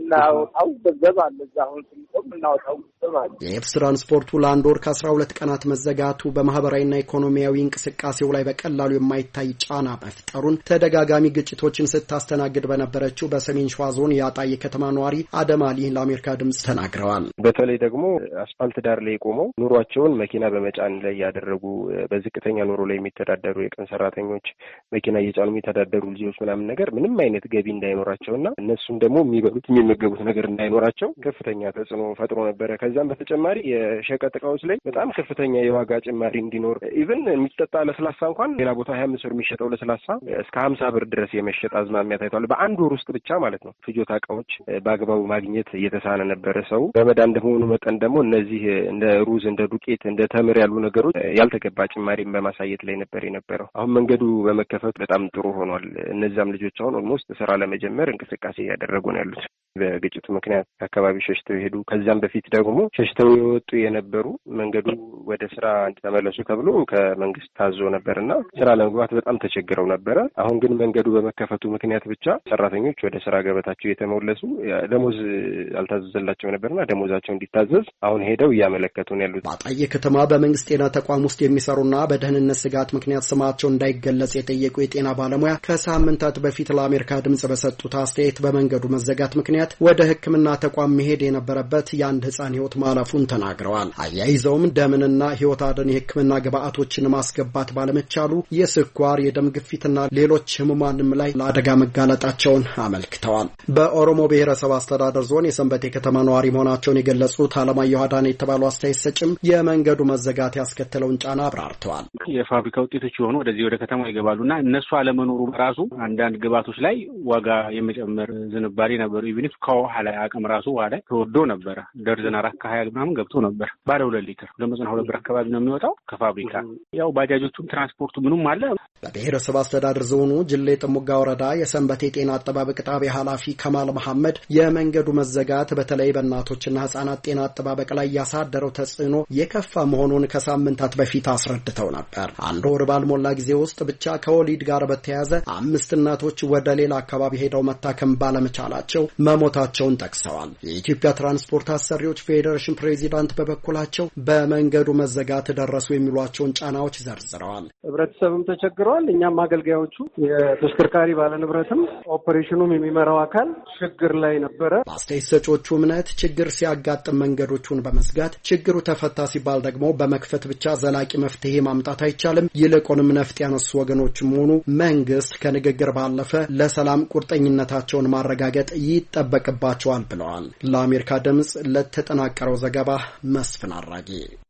የምናወጣው ገንዘብ አለ። እዛ አሁን ስንቆም የምናወጣው ገንዘብ አለ። የየብስ ትራንስፖርቱ ለአንድ ወር ከ12 ቀናት መዘጋቱ በማህበራዊና ኢኮኖሚያዊ እንቅስቃሴው ላይ በቀላሉ የማይታይ ጫና መፍጠሩን ተደጋጋሚ ግጭቶችን ስታስተናግድ በነበረችው በሰሜን ሸዋ ዞን የአጣዬ ከተማ ነዋሪ አደማሊ ለአሜሪካ ድምጽ ተናግረዋል። በተለይ ደግሞ አስፋልት ዳር ላይ ቆመው ኑሯቸውን መኪና በመጫን ላይ ያደረጉ በዝቅተኛ ኑሮ ላይ የሚተዳደሩ የቀን ሰራተኞች መኪና እየጫኑ የሚተዳደሩ ልጆች ምናምን ነገር ምንም አይነት ገቢ እንዳይኖራቸውና እነሱም ደግሞ የሚበሉት የሚመገቡት ነገር እንዳይኖራቸው ከፍተኛ ተጽዕኖ ፈጥሮ ነበረ። ከዛም በተጨማሪ የሸቀጥ እቃዎች ላይ በጣም ከፍተኛ የዋጋ ጭማሪ እንዲኖር ኢቭን የሚጠጣ ለስላሳ እንኳን ሌላ ቦታ 25 ብር የሚሸጠው ለስላሳ እስከ 50 ብር ድረስ የመሸጥ አዝማሚያ ታይቷል። በአንድ ወር ውስጥ ብቻ ማለት ነው። ፍጆታ እቃዎች በአግባቡ ማግኘት እየተሳነ ነበረ። ሰው በመዳን እንደመሆኑ መጠን ደግሞ እነዚህ እንደ ሩዝ፣ እንደ ዱቄት፣ እንደ ተምር ያሉ ነገሮች ያልተገባ ጭማሪን በማሳየት ላይ ነበር የነበረው። አሁን መንገዱ በመከፈቱ በጣም ጥሩ ሆኗል። እነዚያም ልጆች አሁን ኦልሞስት ስራ ለመጀመር እንቅስቃሴ እያደረጉ ነው ያሉት። በግጭቱ ምክንያት አካባቢ ሸሽተው የሄዱ ከዚያም በፊት ደግሞ ሸሽተው የወጡ የነበሩ መንገዱ ወደ ስራ እንዲተመለሱ ተብሎ ከመንግስት ታዞ ነበርና ስራ ለመግባት በጣም ተቸግረው ነበረ። አሁን ግን መንገዱ በመከፈቱ ምክንያት ብቻ ሰራተኞች ወደ ስራ ገበታቸው የተመለሱ ደሞዝ አልታዘዘላቸው ነበርና ደሞዛቸው እንዲታዘዝ አሁን ሄደው እያመለከቱ ነው ያሉት። በአጣዬ ከተማ በመንግስት ጤና ተቋም ውስጥ የሚሰሩና በደህንነት ስጋት ምክንያት ስማቸው እንዳይገለጽ የጠየቁ የጤና ባለሙያ ከሳምንታት በፊት ለአሜሪካ ድምጽ በሰጡት አስተያየት በመንገዱ መዘጋት ምክንያት ወደ ሕክምና ተቋም መሄድ የነበረበት የአንድ ህፃን ህይወት ማለፉን ተናግረዋል። አያይዘውም ደምንና ህይወት አድን የሕክምና ግብአቶችን ማስገባት ባለመቻሉ የስኳር፣ የደም ግፊትና ሌሎች ህሙማንም ላይ ለአደጋ መጋለጣቸውን አመልክተዋል። በኦሮሞ ብሔረሰብ አስተዳደር ዞን የሰንበቴ ከተማ ነዋሪ መሆናቸውን የገለጹት አለማየሁ አዳነ የተባሉ አስተያየት ሰጭም የመንገዱ መዘጋት ያስከተለውን ጫና አብራርተዋል። የፋብሪካ ውጤቶች የሆኑ ወደዚህ ወደ ከተማ ይገባሉና እነሱ አለመኖሩ በራሱ አንዳንድ ግብአቶች ላይ ዋጋ የመጨመር ዝንባሌ ነበሩ። ኢቭን ከውሃ ላይ አቅም ራሱ ውሃ ላይ ተወዶ ነበረ። ደርዘን 4 ከ20 ምናምን ገብቶ ነበር። ባለ 2 ሊትር 202 ብር አካባቢ ነው የሚወጣው ከፋብሪካ። ያው ባጃጆቹም ትራንስፖርቱ ምኑም አለ። በብሔረሰብ አስተዳደር ዞኑ ጅሌ ጥሙጋ ወረዳ የሰንበቴ ጤና አጠባበቅ ጣቢያ ኃላፊ ከማል መሐመድ የመንገዱ መዘጋት በተለይ በእናቶችና ህጻናት ጤና አጠባበቅ ላይ ያሳደረው ተጽዕኖ የከፋ መሆኑን ከሳምንታት በፊት አስረድተው ነበር። አንድ ወር ባልሞላ ጊዜ ውስጥ ብቻ ከወሊድ ጋር በተያያዘ 5 እናቶች ወደ ሌላ አካባቢ ሄደው መታከም ባለመቻላቸው መሞታቸውን ጠቅሰዋል። የኢትዮጵያ ትራንስፖርት አሰሪዎች ፌዴሬሽን ፕሬዚዳንት በበኩላቸው በመንገዱ መዘጋት ደረሱ የሚሏቸውን ጫናዎች ዘርዝረዋል። ህብረተሰብም ተቸግረዋል። እኛም አገልጋዮቹ የተሽከርካሪ ባለንብረትም ኦፐሬሽኑም የሚመራው አካል ችግር ላይ ነበረ። በአስተያየት ሰጪዎቹ እምነት ችግር ሲያጋጥም መንገዶቹን በመዝጋት ችግሩ ተፈታ ሲባል ደግሞ በመክፈት ብቻ ዘላቂ መፍትሄ ማምጣት አይቻልም። ይልቁንም ነፍጥ ያነሱ ወገኖችም ሆኑ መንግስት ከንግግር ባለፈ ለሰላም ቁርጠኝነታቸውን ማረጋገጥ ይጠበቅባቸዋል ብለዋል። ለአሜሪካ ድምጽ ለተጠናቀረው ዘገባ መስፍን አራጌ።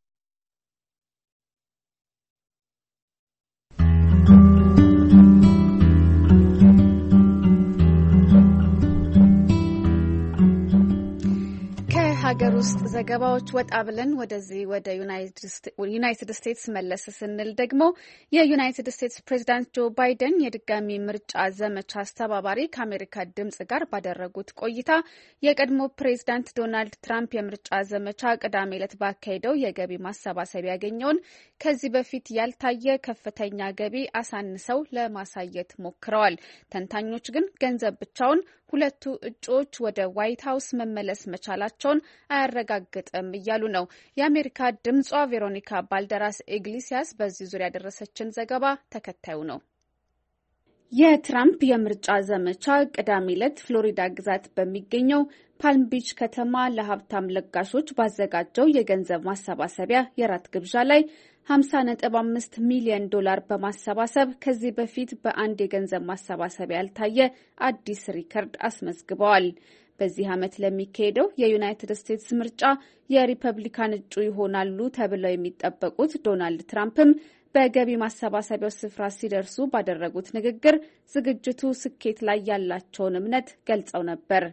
ሀገር ውስጥ ዘገባዎች ወጣ ብለን ወደዚህ ወደ ዩናይትድ ስቴትስ መለስ ስንል ደግሞ የዩናይትድ ስቴትስ ፕሬዚዳንት ጆ ባይደን የድጋሚ ምርጫ ዘመቻ አስተባባሪ ከአሜሪካ ድምጽ ጋር ባደረጉት ቆይታ የቀድሞ ፕሬዚዳንት ዶናልድ ትራምፕ የምርጫ ዘመቻ ቅዳሜ ዕለት ባካሄደው የገቢ ማሰባሰቢያ ያገኘውን ከዚህ በፊት ያልታየ ከፍተኛ ገቢ አሳንሰው ለማሳየት ሞክረዋል። ተንታኞች ግን ገንዘብ ብቻውን ሁለቱ እጩዎች ወደ ዋይት ሀውስ መመለስ መቻላቸውን አያረጋግጥም እያሉ ነው። የአሜሪካ ድምጿ ቬሮኒካ ባልደራስ ኢግሊሲያስ በዚህ ዙሪያ ያደረሰችን ዘገባ ተከታዩ ነው። የትራምፕ የምርጫ ዘመቻ ቅዳሜ ዕለት ፍሎሪዳ ግዛት በሚገኘው ፓልም ቢች ከተማ ለሀብታም ለጋሾች ባዘጋጀው የገንዘብ ማሰባሰቢያ የራት ግብዣ ላይ $50.5 ሚሊዮን በማሰባሰብ ከዚህ በፊት በአንድ የገንዘብ ማሰባሰቢያ ያልታየ አዲስ ሪከርድ አስመዝግበዋል። በዚህ ዓመት ለሚካሄደው የዩናይትድ ስቴትስ ምርጫ የሪፐብሊካን እጩ ይሆናሉ ተብለው የሚጠበቁት ዶናልድ ትራምፕም በገቢ ማሰባሰቢያው ስፍራ ሲደርሱ ባደረጉት ንግግር ዝግጅቱ ስኬት ላይ ያላቸውን እምነት ገልጸው ነበር።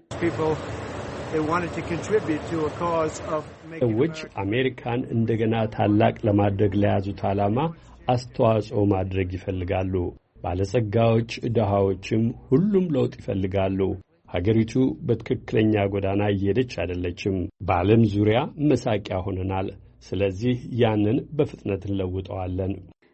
ሰዎች አሜሪካን እንደገና ታላቅ ለማድረግ ለያዙት ዓላማ አስተዋጽኦ ማድረግ ይፈልጋሉ። ባለጸጋዎች፣ ድሃዎችም ሁሉም ለውጥ ይፈልጋሉ። ሀገሪቱ በትክክለኛ ጎዳና እየሄደች አይደለችም። በዓለም ዙሪያ መሳቂያ ሆነናል። ስለዚህ ያንን በፍጥነት እንለውጠዋለን።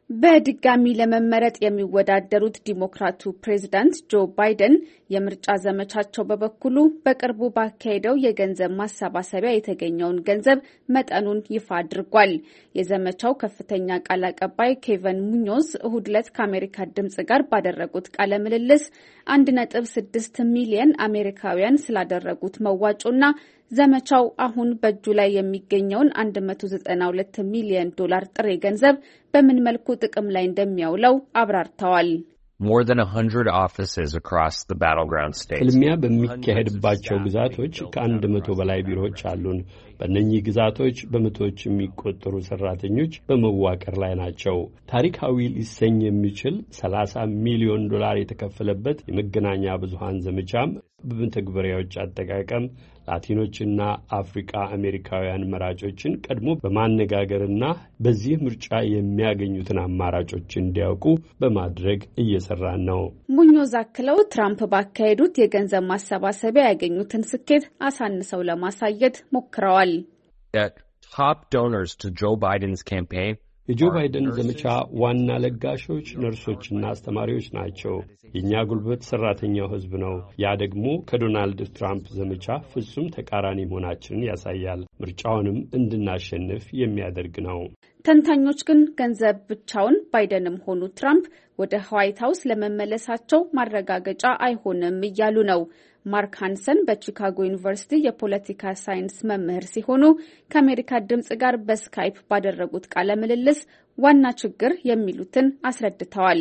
በድጋሚ ለመመረጥ የሚወዳደሩት ዲሞክራቱ ፕሬዝዳንት ጆ ባይደን የምርጫ ዘመቻቸው በበኩሉ በቅርቡ ባካሄደው የገንዘብ ማሰባሰቢያ የተገኘውን ገንዘብ መጠኑን ይፋ አድርጓል። የዘመቻው ከፍተኛ ቃል አቀባይ ኬቨን ሙኞዝ እሁድ ዕለት ከአሜሪካ ድምጽ ጋር ባደረጉት ቃለ ምልልስ 1.6 ሚሊዮን አሜሪካውያን ስላደረጉት መዋጮና ዘመቻው አሁን በእጁ ላይ የሚገኘውን $192 ሚሊዮን ጥሬ ገንዘብ በምን መልኩ ጥቅም ላይ እንደሚያውለው አብራርተዋል። More than 100 offices across the battleground states. ፍልሚያ በሚካሄድባቸው ግዛቶች ከ100 በላይ ቢሮዎች አሉን። በእነኚህ ግዛቶች በመቶዎች የሚቆጠሩ ሰራተኞች በመዋቀር ላይ ናቸው። ታሪካዊ ሊሰኝ የሚችል $30 ሚሊዮን የተከፈለበት የመገናኛ ብዙሃን ዘመቻም በመተግበሪያዎች አጠቃቀም ላቲኖችና አፍሪካ አሜሪካውያን መራጮችን ቀድሞ በማነጋገርና በዚህ ምርጫ የሚያገኙትን አማራጮች እንዲያውቁ በማድረግ እየሰራን ነው። ሙኞዝ አክለው ትራምፕ ባካሄዱት የገንዘብ ማሰባሰቢያ ያገኙትን ስኬት አሳንሰው ለማሳየት ሞክረዋል። Top donors to Joe Biden's campaign የጆ ባይደን ዘመቻ ዋና ለጋሾች ነርሶችና አስተማሪዎች ናቸው። የኛ ጉልበት ሰራተኛው ሕዝብ ነው። ያ ደግሞ ከዶናልድ ትራምፕ ዘመቻ ፍጹም ተቃራኒ መሆናችንን ያሳያል። ምርጫውንም እንድናሸንፍ የሚያደርግ ነው። ተንታኞች ግን ገንዘብ ብቻውን ባይደንም ሆኑ ትራምፕ ወደ ዋይት ሀውስ ለመመለሳቸው ማረጋገጫ አይሆንም እያሉ ነው። ማርክ ሃንሰን በቺካጎ ዩኒቨርሲቲ የፖለቲካ ሳይንስ መምህር ሲሆኑ ከአሜሪካ ድምጽ ጋር በስካይፕ ባደረጉት ቃለ ምልልስ ዋና ችግር የሚሉትን አስረድተዋል።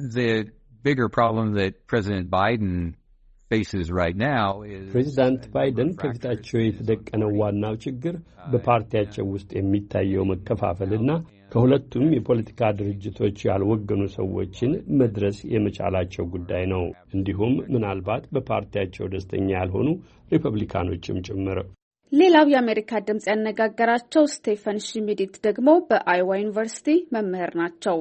ፕሬዚዳንት ባይደን ከፊታቸው የተደቀነው ዋናው ችግር በፓርቲያቸው ውስጥ የሚታየው መከፋፈልና ከሁለቱም የፖለቲካ ድርጅቶች ያልወገኑ ሰዎችን መድረስ የመቻላቸው ጉዳይ ነው። እንዲሁም ምናልባት በፓርቲያቸው ደስተኛ ያልሆኑ ሪፐብሊካኖችም ጭምር። ሌላው የአሜሪካ ድምጽ ያነጋገራቸው ስቴፈን ሽሚዲት ደግሞ በአይዋ ዩኒቨርሲቲ መምህር ናቸው።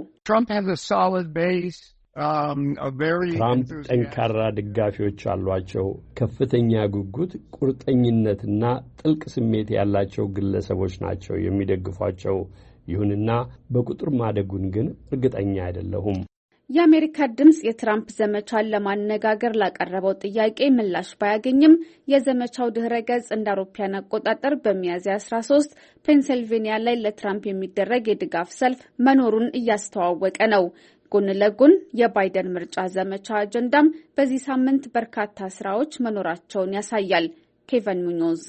ትራምፕ ጠንካራ ደጋፊዎች አሏቸው። ከፍተኛ ጉጉት፣ ቁርጠኝነትና ጥልቅ ስሜት ያላቸው ግለሰቦች ናቸው የሚደግፏቸው። ይሁንና በቁጥር ማደጉን ግን እርግጠኛ አይደለሁም። የአሜሪካ ድምጽ የትራምፕ ዘመቻን ለማነጋገር ላቀረበው ጥያቄ ምላሽ ባያገኝም የዘመቻው ድህረ ገጽ እንደ አውሮፓውያን አቆጣጠር በሚያዝያ 13 ፔንሲልቬኒያ ላይ ለትራምፕ የሚደረግ የድጋፍ ሰልፍ መኖሩን እያስተዋወቀ ነው። ጎን ለጎን የባይደን ምርጫ ዘመቻ አጀንዳም በዚህ ሳምንት በርካታ ስራዎች መኖራቸውን ያሳያል። ኬቨን ሙኞዝ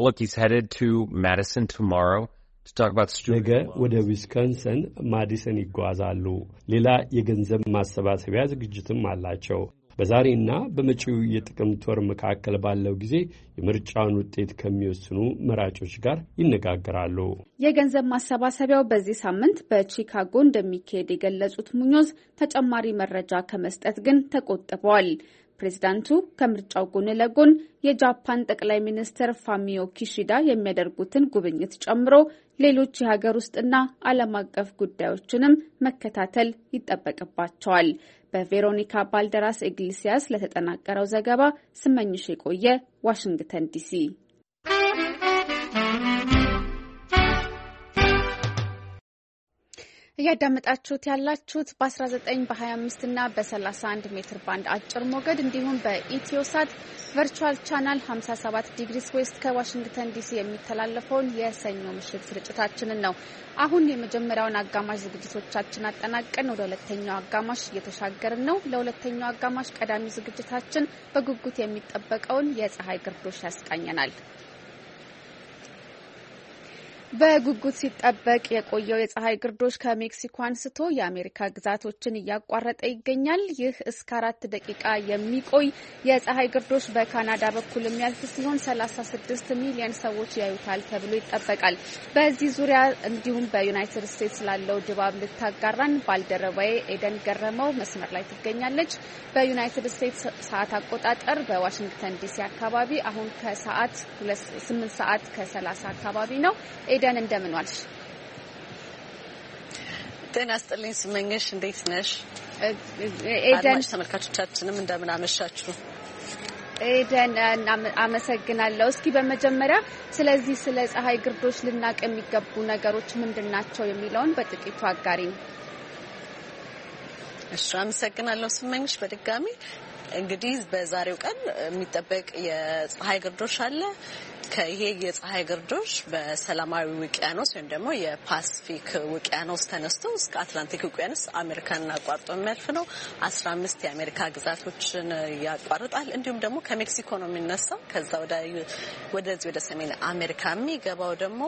ነገ ወደ ዊስኮንሰን ማዲሰን ይጓዛሉ። ሌላ የገንዘብ ማሰባሰቢያ ዝግጅትም አላቸው። በዛሬና በመጪው የጥቅምት ወር መካከል ባለው ጊዜ የምርጫውን ውጤት ከሚወስኑ መራጮች ጋር ይነጋገራሉ። የገንዘብ ማሰባሰቢያው በዚህ ሳምንት በቺካጎ እንደሚካሄድ የገለጹት ሙኞዝ ተጨማሪ መረጃ ከመስጠት ግን ተቆጥበዋል። ፕሬዚዳንቱ ከምርጫው ጎን ለጎን የጃፓን ጠቅላይ ሚኒስትር ፋሚዮ ኪሺዳ የሚያደርጉትን ጉብኝት ጨምሮ ሌሎች የሀገር ውስጥና ዓለም አቀፍ ጉዳዮችንም መከታተል ይጠበቅባቸዋል። በቬሮኒካ ባልደራስ ኢግሊሲያስ ለተጠናቀረው ዘገባ ስመኝሽ የቆየ ዋሽንግተን ዲሲ። እያዳመጣችሁት ያላችሁት በ19 በ25 እና በ31 ሜትር ባንድ አጭር ሞገድ እንዲሁም በኢትዮሳት ቨርቹዋል ቻናል 57 ዲግሪስ ዌስት ከዋሽንግተን ዲሲ የሚተላለፈውን የሰኞ ምሽት ስርጭታችንን ነው። አሁን የመጀመሪያውን አጋማሽ ዝግጅቶቻችን አጠናቀን ወደ ሁለተኛው አጋማሽ እየተሻገርን ነው። ለሁለተኛው አጋማሽ ቀዳሚ ዝግጅታችን በጉጉት የሚጠበቀውን የፀሐይ ግርዶሽ ያስቃኘናል። በጉጉት ሲጠበቅ የቆየው የፀሐይ ግርዶሽ ከሜክሲኮ አንስቶ የአሜሪካ ግዛቶችን እያቋረጠ ይገኛል። ይህ እስከ 4 ደቂቃ የሚቆይ የፀሐይ ግርዶሽ በካናዳ በኩል የሚያልፍ ሲሆን 36 ሚሊዮን ሰዎች ያዩታል ተብሎ ይጠበቃል። በዚህ ዙሪያ እንዲሁም በዩናይትድ ስቴትስ ላለው ድባብ ልታጋራን ባልደረባዬ ኤደን ገረመው መስመር ላይ ትገኛለች። በዩናይትድ ስቴትስ ሰዓት አቆጣጠር በዋሽንግተን ዲሲ አካባቢ አሁን ከሰዓት 8 ሰዓት ከ30 አካባቢ ነው። ኤደን እንደምን ዋልሽ? ጤና ይስጥልኝ ስመኝሽ፣ እንዴት ነሽ? ኤደን ተመልካቾቻችንም እንደምን አመሻችሁ? ኤደን አመሰግናለሁ። እስኪ በመጀመሪያ ስለዚህ ስለ ፀሐይ ግርዶሽ ልናቅ የሚገቡ ነገሮች ምንድናቸው የሚለውን በጥቂቱ አጋሪኝ። እሺ አመሰግናለሁ ስመኝሽ በድጋሚ እንግዲህ በዛሬው ቀን የሚጠበቅ የፀሐይ ግርዶሽ አለ ከይሄ የፀሐይ ግርዶሽ በሰላማዊ ውቅያኖስ ወይም ደግሞ የፓሲፊክ ውቅያኖስ ተነስቶ እስከ አትላንቲክ ውቅያኖስ አሜሪካን አቋርጦ የሚያልፍ ነው 15 የአሜሪካ ግዛቶችን ያቋርጣል እንዲሁም ደግሞ ከሜክሲኮ ነው የሚነሳው ከዛ ወደ ሰሜን አሜሪካ የሚገባው ደግሞ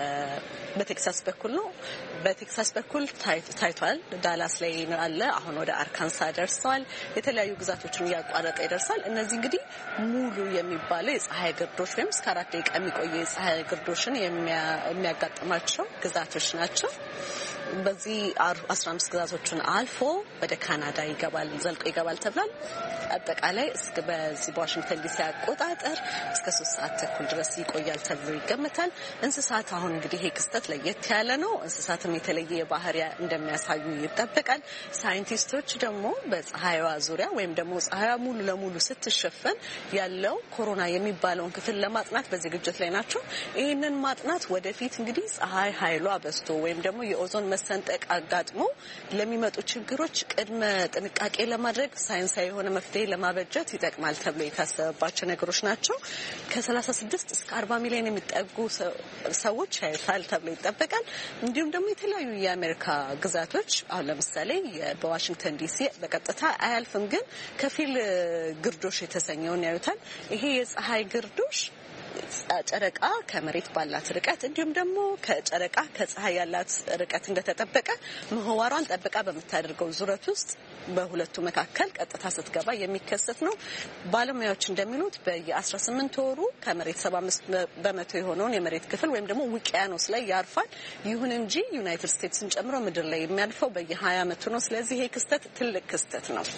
በቴክሳስ በኩል ነው በቴክሳስ በኩል ታይቷል ዳላስ ላይ አለ አሁን ወደ አርካንሳ ደርሷል የተለያዩ ግዛቶችን ያቋረጠ ይደርሳል እነዚህ እንግዲህ ሙሉ የሚባለው የፀሐይ ግርዶሽ ወይም እስከ 4 ደቂቃ የሚቆይ የፀሐይ ግርዶሽን የሚያጋጥማቸው ግዛቶች ናቸው በዚህ 15 ግዛቶችን አልፎ ወደ ካናዳ ዘልቆ ይገባል ተብሏል አጠቃላይ እስከ በዚህ በዋሽንግተን ዲሲ አቆጣጠር እስከ 3 ሰዓት ተኩል ድረስ ይቆያል ተብሎ ይገመታል እንስሳት አሁን እንግዲህ ይሄ ክስተት ለየት ያለ ነው እንስሳትም የተለየ ባህሪያ እንደሚያሳዩ ይጠበቃል ሳይንቲስቶች ደግሞ በፀሐይዋ ዙሪያ ወይም ደግሞ ፀሐይዋ ሙሉ ለሙሉ ስትሸፈን ያለው ኮሮና የሚባለውን ክፍል ለማጥናት በዝግጅት ላይ ናቸው ይሄንን ማጥናት ወደፊት እንግዲህ ፀሐይ ኃይሏ በስቶ ወይም ደግሞ የኦዞን መሰንጠቅ አጋጥሞ ለሚመጡ ችግሮች ቅድመ ጥንቃቄ ለማድረግ ሳይንሳዊ የሆነ መፍትሄ ለማበጀት ይጠቅማል ተብሎ የታሰበባቸው ነገሮች ናቸው ከ36 እስከ 40 ሚሊዮን የሚጠጉ ሰዎች ያዩታል ተብሎ ይጠበቃል እንዲሁም ደግሞ የተለያዩ የአሜሪካ ግዛቶች አሁን ለምሳሌ በዋሽንግተን ዲሲ በቀጥታ አያልፍም ግን ከፊል ግርዶሽ የተሰኘውን ያዩታል ይሄ የፀሐይ ግርዶሽ ጨረቃ ከመሬት ባላት ርቀት እንዲሁም ደግሞ ከጨረቃ ከፀሐይ ያላት ርቀት እንደተጠበቀ ምህዋሯን ጠብቃ በመታደርገው ዙረት ውስጥ በሁለቱ መካከል ቀጥታ ስትገባ የሚከሰት ነው ባለሙያዎች እንደሚሉት በየ18 ወሩ ከመሬት 75% የሆነውን የመሬት ክፍል ወይም ደግሞ ውቅያኖስ ላይ ያርፋል ይሁን እንጂ ዩናይትድ ስቴትስን ጨምሮ ምድር ላይ የሚያልፈው በየ20 ዓመቱ ነው ስለዚህ ይሄ ክስተት ትልቅ ክስተት ነው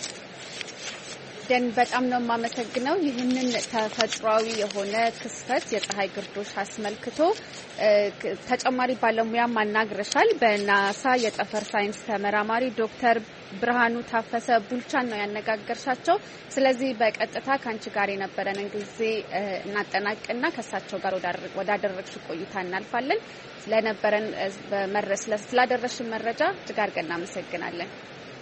በጣም ነው የማመሰግነው ይህንን ተፈጥሯዊ የሆነ ክስተት የፀሐይ ግርዶሽ አስመልክቶ ተጨማሪ ባለሙያ ማናግረሻል በናሳ የጠፈር ሳይንስ ተመራማሪ ዶክተር ብርሃኑ ታፈሰ ቡልቻን ነው ያነጋገርሻቸው ስለዚህ በቀጥታ ካንቺ ጋር የነበረንን ጊዜ እናጠናቅና ከሳቸው ጋር ወዳደረግሽ ቆይታ እናልፋለን ስለነበረን ስላደረሽን መረጃ እጅግ አድርገን እናመሰግናለን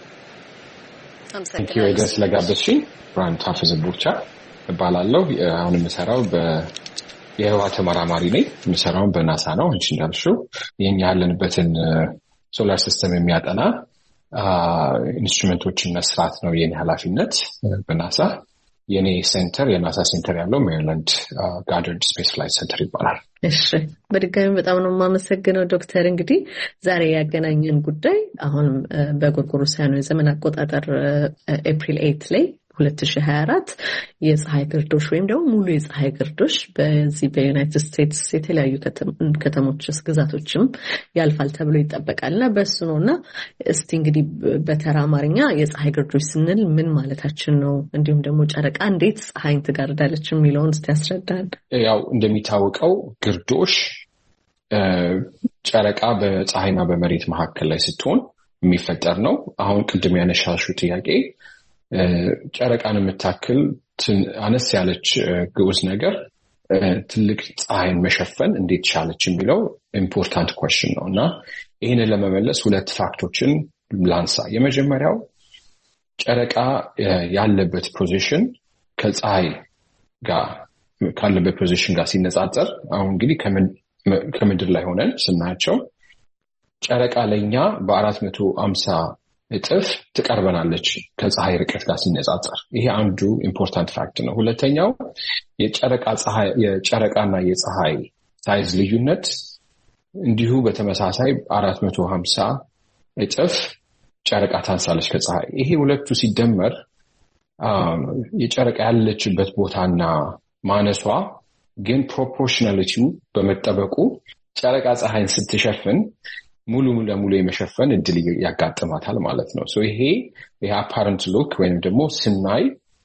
Thank you again ስለጋበዝሽኝ ብርሃኑ ታፈሰ ቡልቻ እባላለሁ አሁን የምሰራው የህዋ ተመራማሪ ነኝ የምሰራው በናሳ ነው እንጂ እንዳልሽው የኛ ያለንበትን ሶላር ሲስተም የሚያጠና ኢንስትሩመንቶችን መስራት ነው የኔ ኃላፊነት በናሳ የኔ ሴንተር የናሳ ሴንተር ያለው ሜሪላንድ ጋደርድ ስፔስ ፍላይት ሴንተር ይባላል እሺ በድጋሚ በጣም ነው የማመሰግነው ዶክተር እንግዲህ ዛሬ ያገናኘን ጉዳይ አሁን በጎርጎሮሳውያኑ የዘመን አቆጣጠር ኤፕሪል 8 ላይ 2024 የፀሐይ ግርዶሽ ወይም ደግሞ ሙሉ የፀሐይ ግርዶሽ በዚህ በዩናይትድ ስቴትስ የተለያዩ ከተሞች ግዛቶችም ያልፋል ተብሎ ይጠበቃልና በሱ ነውና እስቲ እንግዲህ በተራ አማርኛ የፀሐይ ግርዶሽ ስንል ምን ማለታችን ነው እንዲሁም ደግሞ ጨረቃ እንዴት ፀሐይን ትጋርዳለች የሚለውን እስቲ ያስረዳን ያው እንደሚታወቀው ግርዶሽ ጨረቃ በፀሐይና በመሬት መካከል ላይ ስትሆን የሚፈጠር ነው አሁን ቅድም ያነሳሽው ጥያቄ ጨረቃን የምታክል አነስ ያለች ግዑዝ ነገር ትልቅ ፀሐይን መሸፈን እንዴት ቻለች የሚለው ኢምፖርታንት ኩዌስችን ነውና ይሄንን ለመመለስ ሁለት ፋክቶችን ላንሳ የመጀመሪያው ጨረቃ ያለበት ፖዚሽን ከፀሐይ ጋር ካለበት ፖዚሽን ጋር ሲነጻጸር አሁን እንግዲህ ከምድር ላይ ሆነን ስናያቸው ጨረቃ ለኛ በ450 እጥፍ ትቀርበናለች ከፀሐይ ርቀት ጋር ሲነጻጸር ይሄ አንዱ ኢምፖርታንት ፋክት ነው ሁለተኛው የጨረቃና የፀሐይ ሳይዝ ልዩነት እንዲሁ በተመሳሳይ 450 እጥፍ ጨረቃ ታንሳለች ከፀሐይ ይሄ ሁለቱ ሲደመር የጨረቃ ያለችበት ቦታና ማነሷ ግን ፕሮፖርሽናሊቲው በመጠበቁ ጨረቃ ፀሐይን ስትሸፍን ሙሉ ለሙሉ የመሸፈን እድል ያጋጥማታል ማለት ነው ሶ ይሄ አፓረንት ሉክ ወይንም ደግሞ ስናይ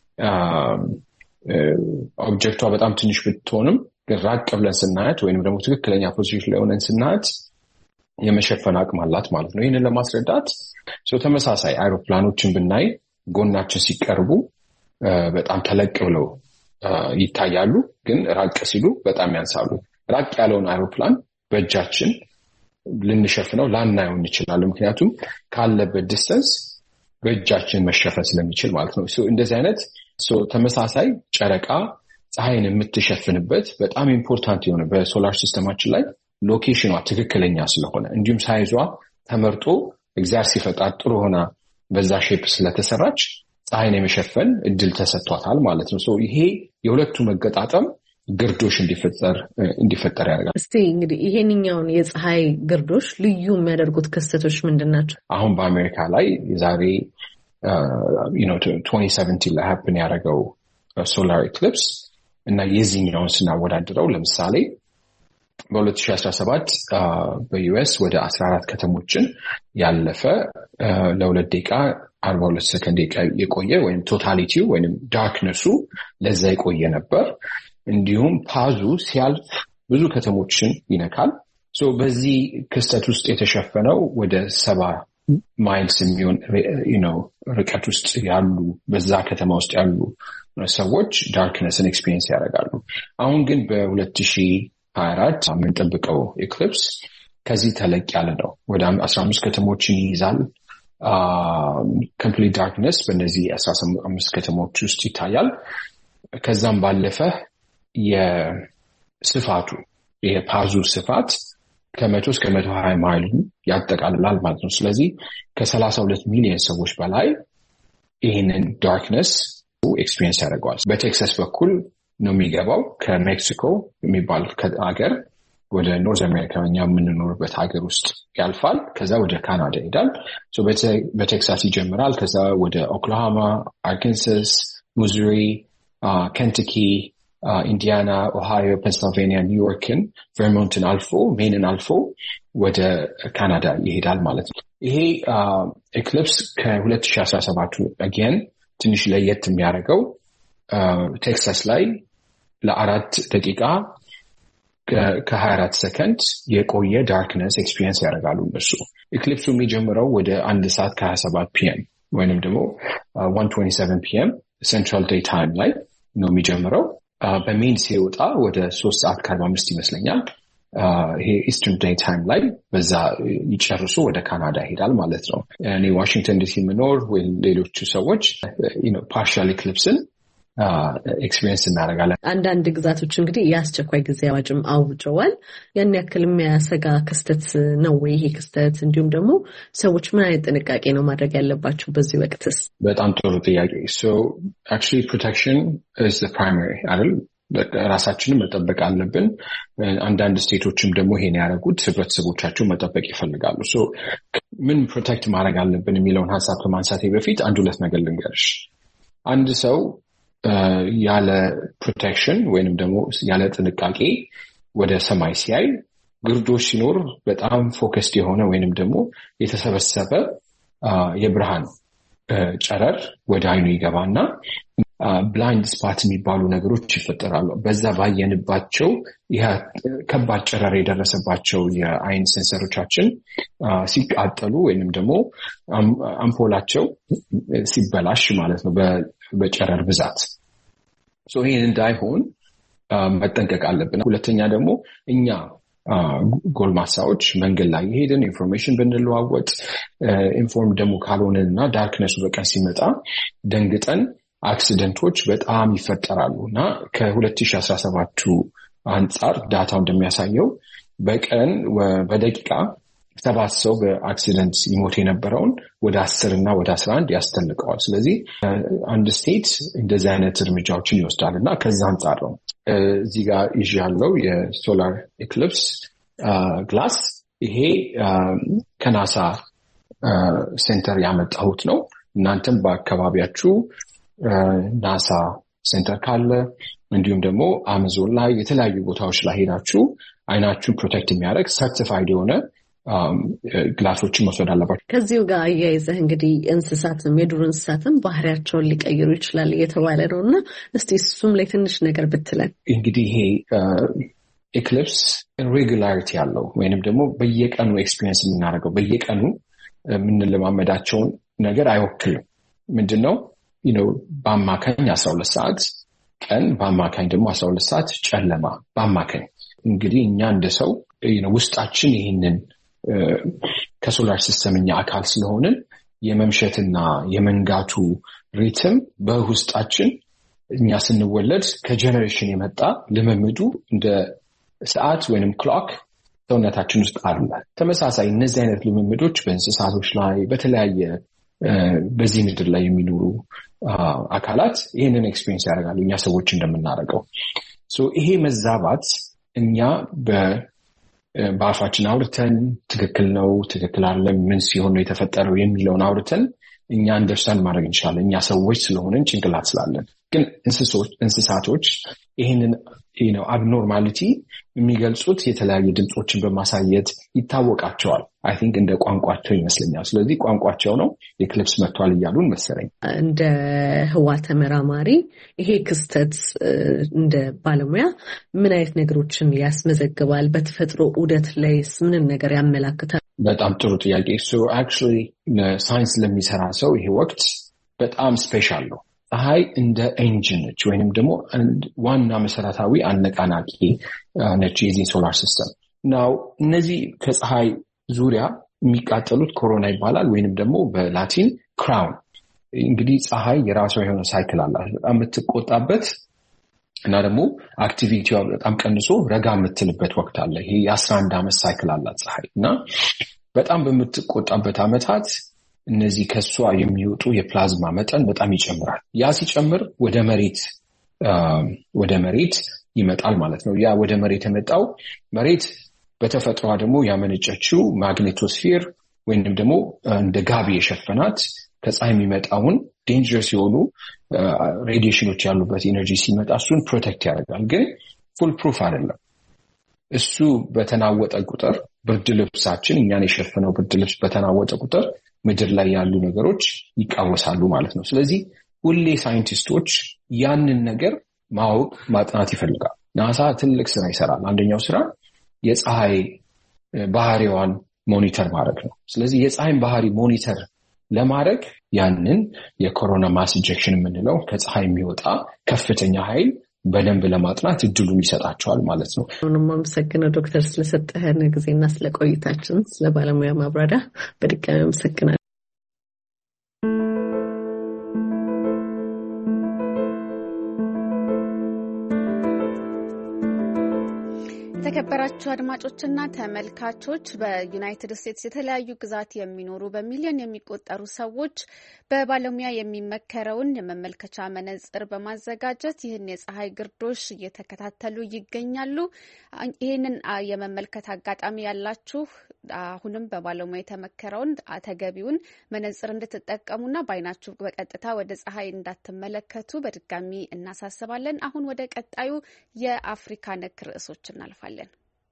ኦብጀክቷ በጣም ትንሽ ብትሆንም ግን ራቅ ብለን ስናያት ወይንም ደግሞ ትክክለኛ ፖዚሽን ላይ ሆነን ስናያት የመሸፈን አቅም አላት ማለት ነው ይሄንን ለማስረዳት ሶ ተመሳሳይ አይሮፕላኖችን ብናይ ጎናችን ሲቀርቡ በጣም ተለቅ ብለው ይታያሉ ግን ራቅ ሲሉ በጣም ያንሳሉ ራቅ ያለውን አይሮፕላን በእጃችን ልንሸፍነው ላናየው እንችላለን ምክንያቱም ካለበት ዲስታንስ በእጃችን መሸፈን ስለሚችል ማለት ነው። እንደዚህ አይነት ተመሳሳይ ጨረቃ ፀሐይን የምትሸፍንበት በጣም ኢምፖርታንት የሆነ በሶላር ሲስተማችን ላይ ሎኬሽኗ ትክክለኛ ስለሆነ እንዲሁም ሳይዟ ተመርጦ እግዚአብሔር ሲፈጣት ጥሩ ሆና በዛ ሼፕ ስለተሰራች ፀሐይን የመሸፈን እድል ተሰጥቷታል ማለት ነው። ይሄ የሁለቱ መገጣጠም ግርዶሽ እንዲፈጠር ያደርጋል። እስቲ እንግዲህ ይሄንኛውን የፀሐይ ግርዶሽ ልዩ የሚያደርጉት ክስተቶች ምንድን ናቸው? አሁን በአሜሪካ ላይ ዛሬ 2017 ላይ ሀፕን ያደረገው ሶላር ኤክሊፕስ እና የዚህኛውን ስናወዳድረው ለምሳሌ በ2017 በዩኤስ ወደ 14 ከተሞችን ያለፈ ለ2 ደቂቃ 42 ሰከንድ የቆየ ወይም ቶታሊቲው ወይም ዳርክነሱ ለዛ የቆየ ነበር። እንዲሁም ፓዙ ሲያልፍ ብዙ ከተሞችን ይነካል። በዚህ ክስተት ውስጥ የተሸፈነው ወደ 70 ማይልስ የሚሆን ርቀት ውስጥ ያሉ በዛ ከተማ ውስጥ ያሉ ሰዎች ዳርክነስን ኤክስፒሪየንስ ያደርጋሉ። አሁን ግን በ2024 የምንጠብቀው ኤክሊፕስ ከዚህ ተለቅ ያለ ነው። ወደ 15 ከተሞችን ይይዛል። ኮምፕሊት ዳርክነስ በእነዚህ 15 ከተሞች ውስጥ ይታያል። ከዛም ባለፈ የስፋቱ የፓዙ ስፋት ከ100 እስከ 120 ማይል ያጠቃልላል ማለት ነው። ስለዚህ ከ32 ሚሊዮን ሰዎች በላይ ይህንን ዳርክነስ ኤክስፒሪየንስ ያደርገዋል። በቴክሳስ በኩል ነው የሚገባው። ከሜክሲኮ የሚባል ሀገር ወደ ኖርዝ አሜሪካ እኛ የምንኖርበት ሀገር ውስጥ ያልፋል። ከዛ ወደ ካናዳ ይሄዳል። በቴክሳስ ይጀምራል። ከዛ ወደ ኦክላሆማ፣ አርካንሳስ፣ ሚዙሪ፣ ኬንታኪ፣ ኢንዲያና፣ ኦሃዮ፣ ፔንስልቬኒያ፣ ኒውዮርክን፣ ቨርሞንትን አልፎ ሜንን አልፎ ወደ ካናዳ ይሄዳል ማለት ነው። ይሄ ኤክሊፕስ ከ2017 አገን ትንሽ ለየት የሚያደርገው ቴክሳስ ላይ ለ4 ደቂቃ ከ24 ሰከንድ የቆየ ዳርክነስ ኤክስፒሪየንስ ያደርጋሉ እነሱ። ኤክሊፕሱ የሚጀምረው ወደ 1 ሰዓት ከ27 ፒኤም ወይንም ደግሞ 1:27 ፒኤም ሴንትራል ዴይ ታይም ላይ ነው የሚጀምረው። በሜን ሲወጣ ወደ 3 ሰዓት ከ45 ይመስለኛል። ይሄ ኢስተርን ዴይ ታይም ላይ በዛ ይጨርሱ ወደ ካናዳ ይሄዳል ማለት ነው። እኔ ዋሽንግተን ዲሲ የምኖር ወይም ሌሎቹ ሰዎች ፓርሻል ኤክሊፕስን ኤክስፒሪየንስ እናደርጋለን። አንዳንድ ግዛቶች እንግዲህ የአስቸኳይ ጊዜ አዋጅም አውጀዋል። ያን ያክል የሚያሰጋ ክስተት ነው ወይ ይሄ ክስተት? እንዲሁም ደግሞ ሰዎች ምን አይነት ጥንቃቄ ነው ማድረግ ያለባቸው በዚህ ወቅትስ? በጣም ጥሩ ጥያቄ። actually protection is the primary አይደል? ራሳችንን መጠበቅ አለብን። አንዳንድ ስቴቶችም ደግሞ ይሄን ያደረጉት ህብረተሰቦቻቸው መጠበቅ ይፈልጋሉ። ምን ፕሮቴክት ማድረግ አለብን የሚለውን ሀሳብ ከማንሳቴ በፊት 1-2 ነገር ልንገርሽ። አንድ ሰው ያለ ፕሮቴክሽን ወይንም ደግሞ ያለ ጥንቃቄ ወደ ሰማይ ሲያይ ግርዶሽ ሲኖር በጣም ፎከስድ የሆነ ወይንም ደግሞ የተሰበሰበ የብርሃን ጨረር ወደ አይኑ ይገባና ብላይንድ ስፓት የሚባሉ ነገሮች ይፈጠራሉ። በዛ ባየንባቸው ይህ ከባድ ጨረር የደረሰባቸው የአይን ሴንሰሮቻችን ሲቃጠሉ ወይንም ደግሞ አምፖላቸው ሲበላሽ ማለት ነው በጨረር ብዛት። ይህን እንዳይሆን መጠንቀቅ አለብን። ሁለተኛ ደግሞ እኛ ጎልማሳዎች መንገድ ላይ የሄድን ኢንፎርሜሽን ብንለዋወጥ ኢንፎርም ደግሞ ካልሆነን እና ዳርክነሱ በቀን ሲመጣ ደንግጠን አክሲደንቶች በጣም ይፈጠራሉ እና ከ2017 አንጻር ዳታው እንደሚያሳየው በቀን በደቂቃ 7 ሰው በአክሲደንት ይሞት የነበረውን ወደ 10 እና ወደ 11 ያስተልቀዋል። ስለዚህ አንድ ስቴት እንደዚህ አይነት እርምጃዎችን ይወስዳል እና ከዛ አንጻር ነው እዚህ ጋር ይዤ ያለው የሶላር ኤክሊፕስ ግላስ። ይሄ ከናሳ ሴንተር ያመጣሁት ነው። እናንተም በአካባቢያችሁ ናሳ ሴንተር ካለ እንዲሁም ደግሞ አማዞን ላይ የተለያዩ ቦታዎች ላይ ሄዳችሁ አይናችሁን ፕሮቴክት የሚያደርግ ሰርቲፋይድ የሆነ ግላሶችን መስወድ አለባቸው። ከዚሁ ጋር አያይዘህ እንግዲህ እንስሳትም የዱር እንስሳትም ባህሪያቸውን ሊቀይሩ ይችላል እየተባለ ነው እና እስቲ እሱም ላይ ትንሽ ነገር ብትለን። እንግዲህ ይሄ ኤክሊፕስ ሬጉላሪቲ ያለው ወይንም ደግሞ በየቀኑ ኤክስፒሪየንስ የምናደርገው በየቀኑ የምንለማመዳቸውን ነገር አይወክልም። ምንድነው በአማካኝ 12 ሰዓት ቀን፣ በአማካኝ ደግሞ 12 ሰዓት ጨለማ በአማካኝ። እንግዲህ እኛ እንደ ሰው ውስጣችን ይህንን ከሶላር ሲስተም እኛ አካል ስለሆንን የመምሸትና የመንጋቱ ሪትም በውስጣችን እኛ ስንወለድ ከጀነሬሽን የመጣ ልምምዱ እንደ ሰዓት ወይንም ክሎክ ሰውነታችን ውስጥ አለ። ተመሳሳይ እነዚህ አይነት ልምምዶች በእንስሳቶች ላይ በተለያየ በዚህ ምድር ላይ የሚኖሩ አካላት ይህንን ኤክስፒሪየንስ ያደርጋሉ እኛ ሰዎች እንደምናደርገው። ይሄ መዛባት እኛ በአፋችን አውርተን ትክክል ነው ትክክል አይደለም ምን ሲሆን ነው የተፈጠረው የሚለውን አውርተን እኛ አንደርስታንድ ማድረግ እንችላለን እኛ ሰዎች ስለሆነን ጭንቅላት ስላለን። ግን እንስሳቶች ይህንን አብኖርማሊቲ የሚገልጹት የተለያዩ ድምጾችን በማሳየት ይታወቃቸዋል። አይ ቲንክ እንደ ቋንቋቸው ይመስለኛል። ስለዚህ ቋንቋቸው ነው ኤክሊፕስ መጥቷል እያሉን መሰለኝ። እንደ ህዋ ተመራማሪ ይሄ ክስተት እንደ ባለሙያ ምን አይነት ነገሮችን ያስመዘግባል? በተፈጥሮ ዑደት ላይስ ምን ነገር ያመላክታል? በጣም ጥሩ ጥያቄ። አክቹዋሊ ሳይንስ ለሚሰራ ሰው ይሄ ወቅት በጣም ስፔሻል ነው። ፀሐይ እንደ ኤንጂን ነች ወይንም ደግሞ ዋና መሰረታዊ አነቃናቂ ነች የዚህ ሶላር ሲስተም ነው። እነዚህ ከፀሐይ ዙሪያ የሚቃጠሉት ኮሮና ይባላል ወይንም ደግሞ በላቲን ክራውን። እንግዲህ ፀሐይ የራሷ የሆነ ሳይክል አላት። በጣም የምትቆጣበት እና ደግሞ አክቲቪቲዋ በጣም ቀንሶ ረጋ የምትልበት ወቅት አለ። ይሄ የ11 ዓመት ሳይክል አላት ፀሐይ እና በጣም በምትቆጣበት ዓመታት እነዚህ ከሷ የሚወጡ የፕላዝማ መጠን በጣም ይጨምራል። ያ ሲጨምር ወደ መሬት ይመጣል ማለት ነው። ያ ወደ መሬት የመጣው መሬት በተፈጥሯ ደግሞ ያመነጨችው ማግኔቶስፌር ወይንም ደግሞ እንደ ጋቢ የሸፈናት ከፀሐይ የሚመጣውን ዴንጀረስ የሆኑ ሬዲዬሽኖች ያሉበት ኢነርጂ ሲመጣ እሱን ፕሮቴክት ያደርጋል። ግን ፉል ፕሩፍ አይደለም። እሱ በተናወጠ ቁጥር ብርድ ልብሳችን እኛን የሸፈነው ብርድ ልብስ በተናወጠ ቁጥር ምድር ላይ ያሉ ነገሮች ይቃወሳሉ ማለት ነው። ስለዚህ ሁሌ ሳይንቲስቶች ያንን ነገር ማወቅ ማጥናት ይፈልጋል። ናሳ ትልቅ ስራ ይሰራል። አንደኛው ስራ የፀሐይ ባህሪዋን ሞኒተር ማድረግ ነው። ስለዚህ የፀሐይን ባህሪ ሞኒተር ለማድረግ ያንን የኮሮና ማስ ኢንጀክሽን የምንለው ከፀሐይ የሚወጣ ከፍተኛ ኃይል በደንብ ለማጥናት እድሉን ይሰጣቸዋል ማለት ነው። አሁንም አመሰግናለሁ ዶክተር ስለሰጠህን ጊዜና ስለቆይታችን ስለ ባለሙያ ማብራሪያ በድጋሚ አመሰግናለሁ። የተከበራችሁ አድማጮችና ተመልካቾች በዩናይትድ ስቴትስ የተለያዩ ግዛት የሚኖሩ በሚሊዮን የሚቆጠሩ ሰዎች በባለሙያ የሚመከረውን የመመልከቻ መነጽር በማዘጋጀት ይህን የፀሐይ ግርዶሽ እየተከታተሉ ይገኛሉ። ይህንን የመመልከት አጋጣሚ ያላችሁ አሁንም በባለሙያ የተመከረውን ተገቢውን መነጽር እንድትጠቀሙና በአይናችሁ በቀጥታ ወደ ፀሐይ እንዳትመለከቱ በድጋሚ እናሳስባለን። አሁን ወደ ቀጣዩ የአፍሪካ ነክ ርዕሶች እናልፋለን።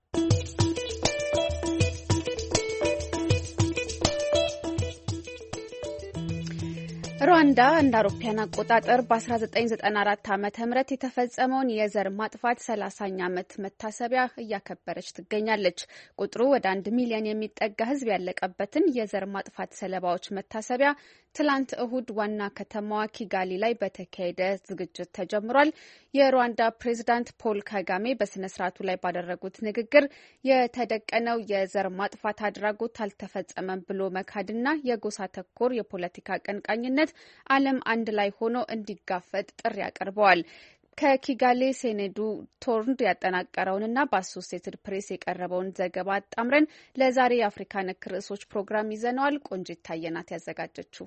ሩዋንዳ እንደ አውሮፓውያን አቆጣጠር በ1994 ዓ.ም የተፈጸመውን የዘር ማጥፋት 30ኛ ዓመት መታሰቢያ እያከበረች ትገኛለች። ቁጥሩ ወደ 1 ሚሊዮን የሚጠጋ ሕዝብ ያለቀበትን የዘር ማጥፋት ሰለባዎች መታሰቢያ ትላንት እሁድ ዋና ከተማዋ ኪጋሊ ላይ በተካሄደ ዝግጅት ተጀምሯል። የሩዋንዳ ፕሬዝዳንት ፖል ካጋሜ በስነ ስርዓቱ ላይ ባደረጉት ንግግር የተደቀነው የዘር ማጥፋት አድራጎት አልተፈጸመም ብሎ መካድና የጎሳ ተኮር የፖለቲካ አቀንቃኝነት ዓለም አንድ ላይ ሆኖ እንዲጋፈጥ ጥሪ አቅርበዋል። ከኪጋሌ ሴኔዱ ቶርንድ ያጠናቀረውንና በአሶሴትድ ፕሬስ የቀረበውን ዘገባ አጣምረን ለዛሬ የአፍሪካ ነክ ርዕሶች ፕሮግራም ይዘነዋል። ቆንጂት ታየናት ያዘጋጀችው።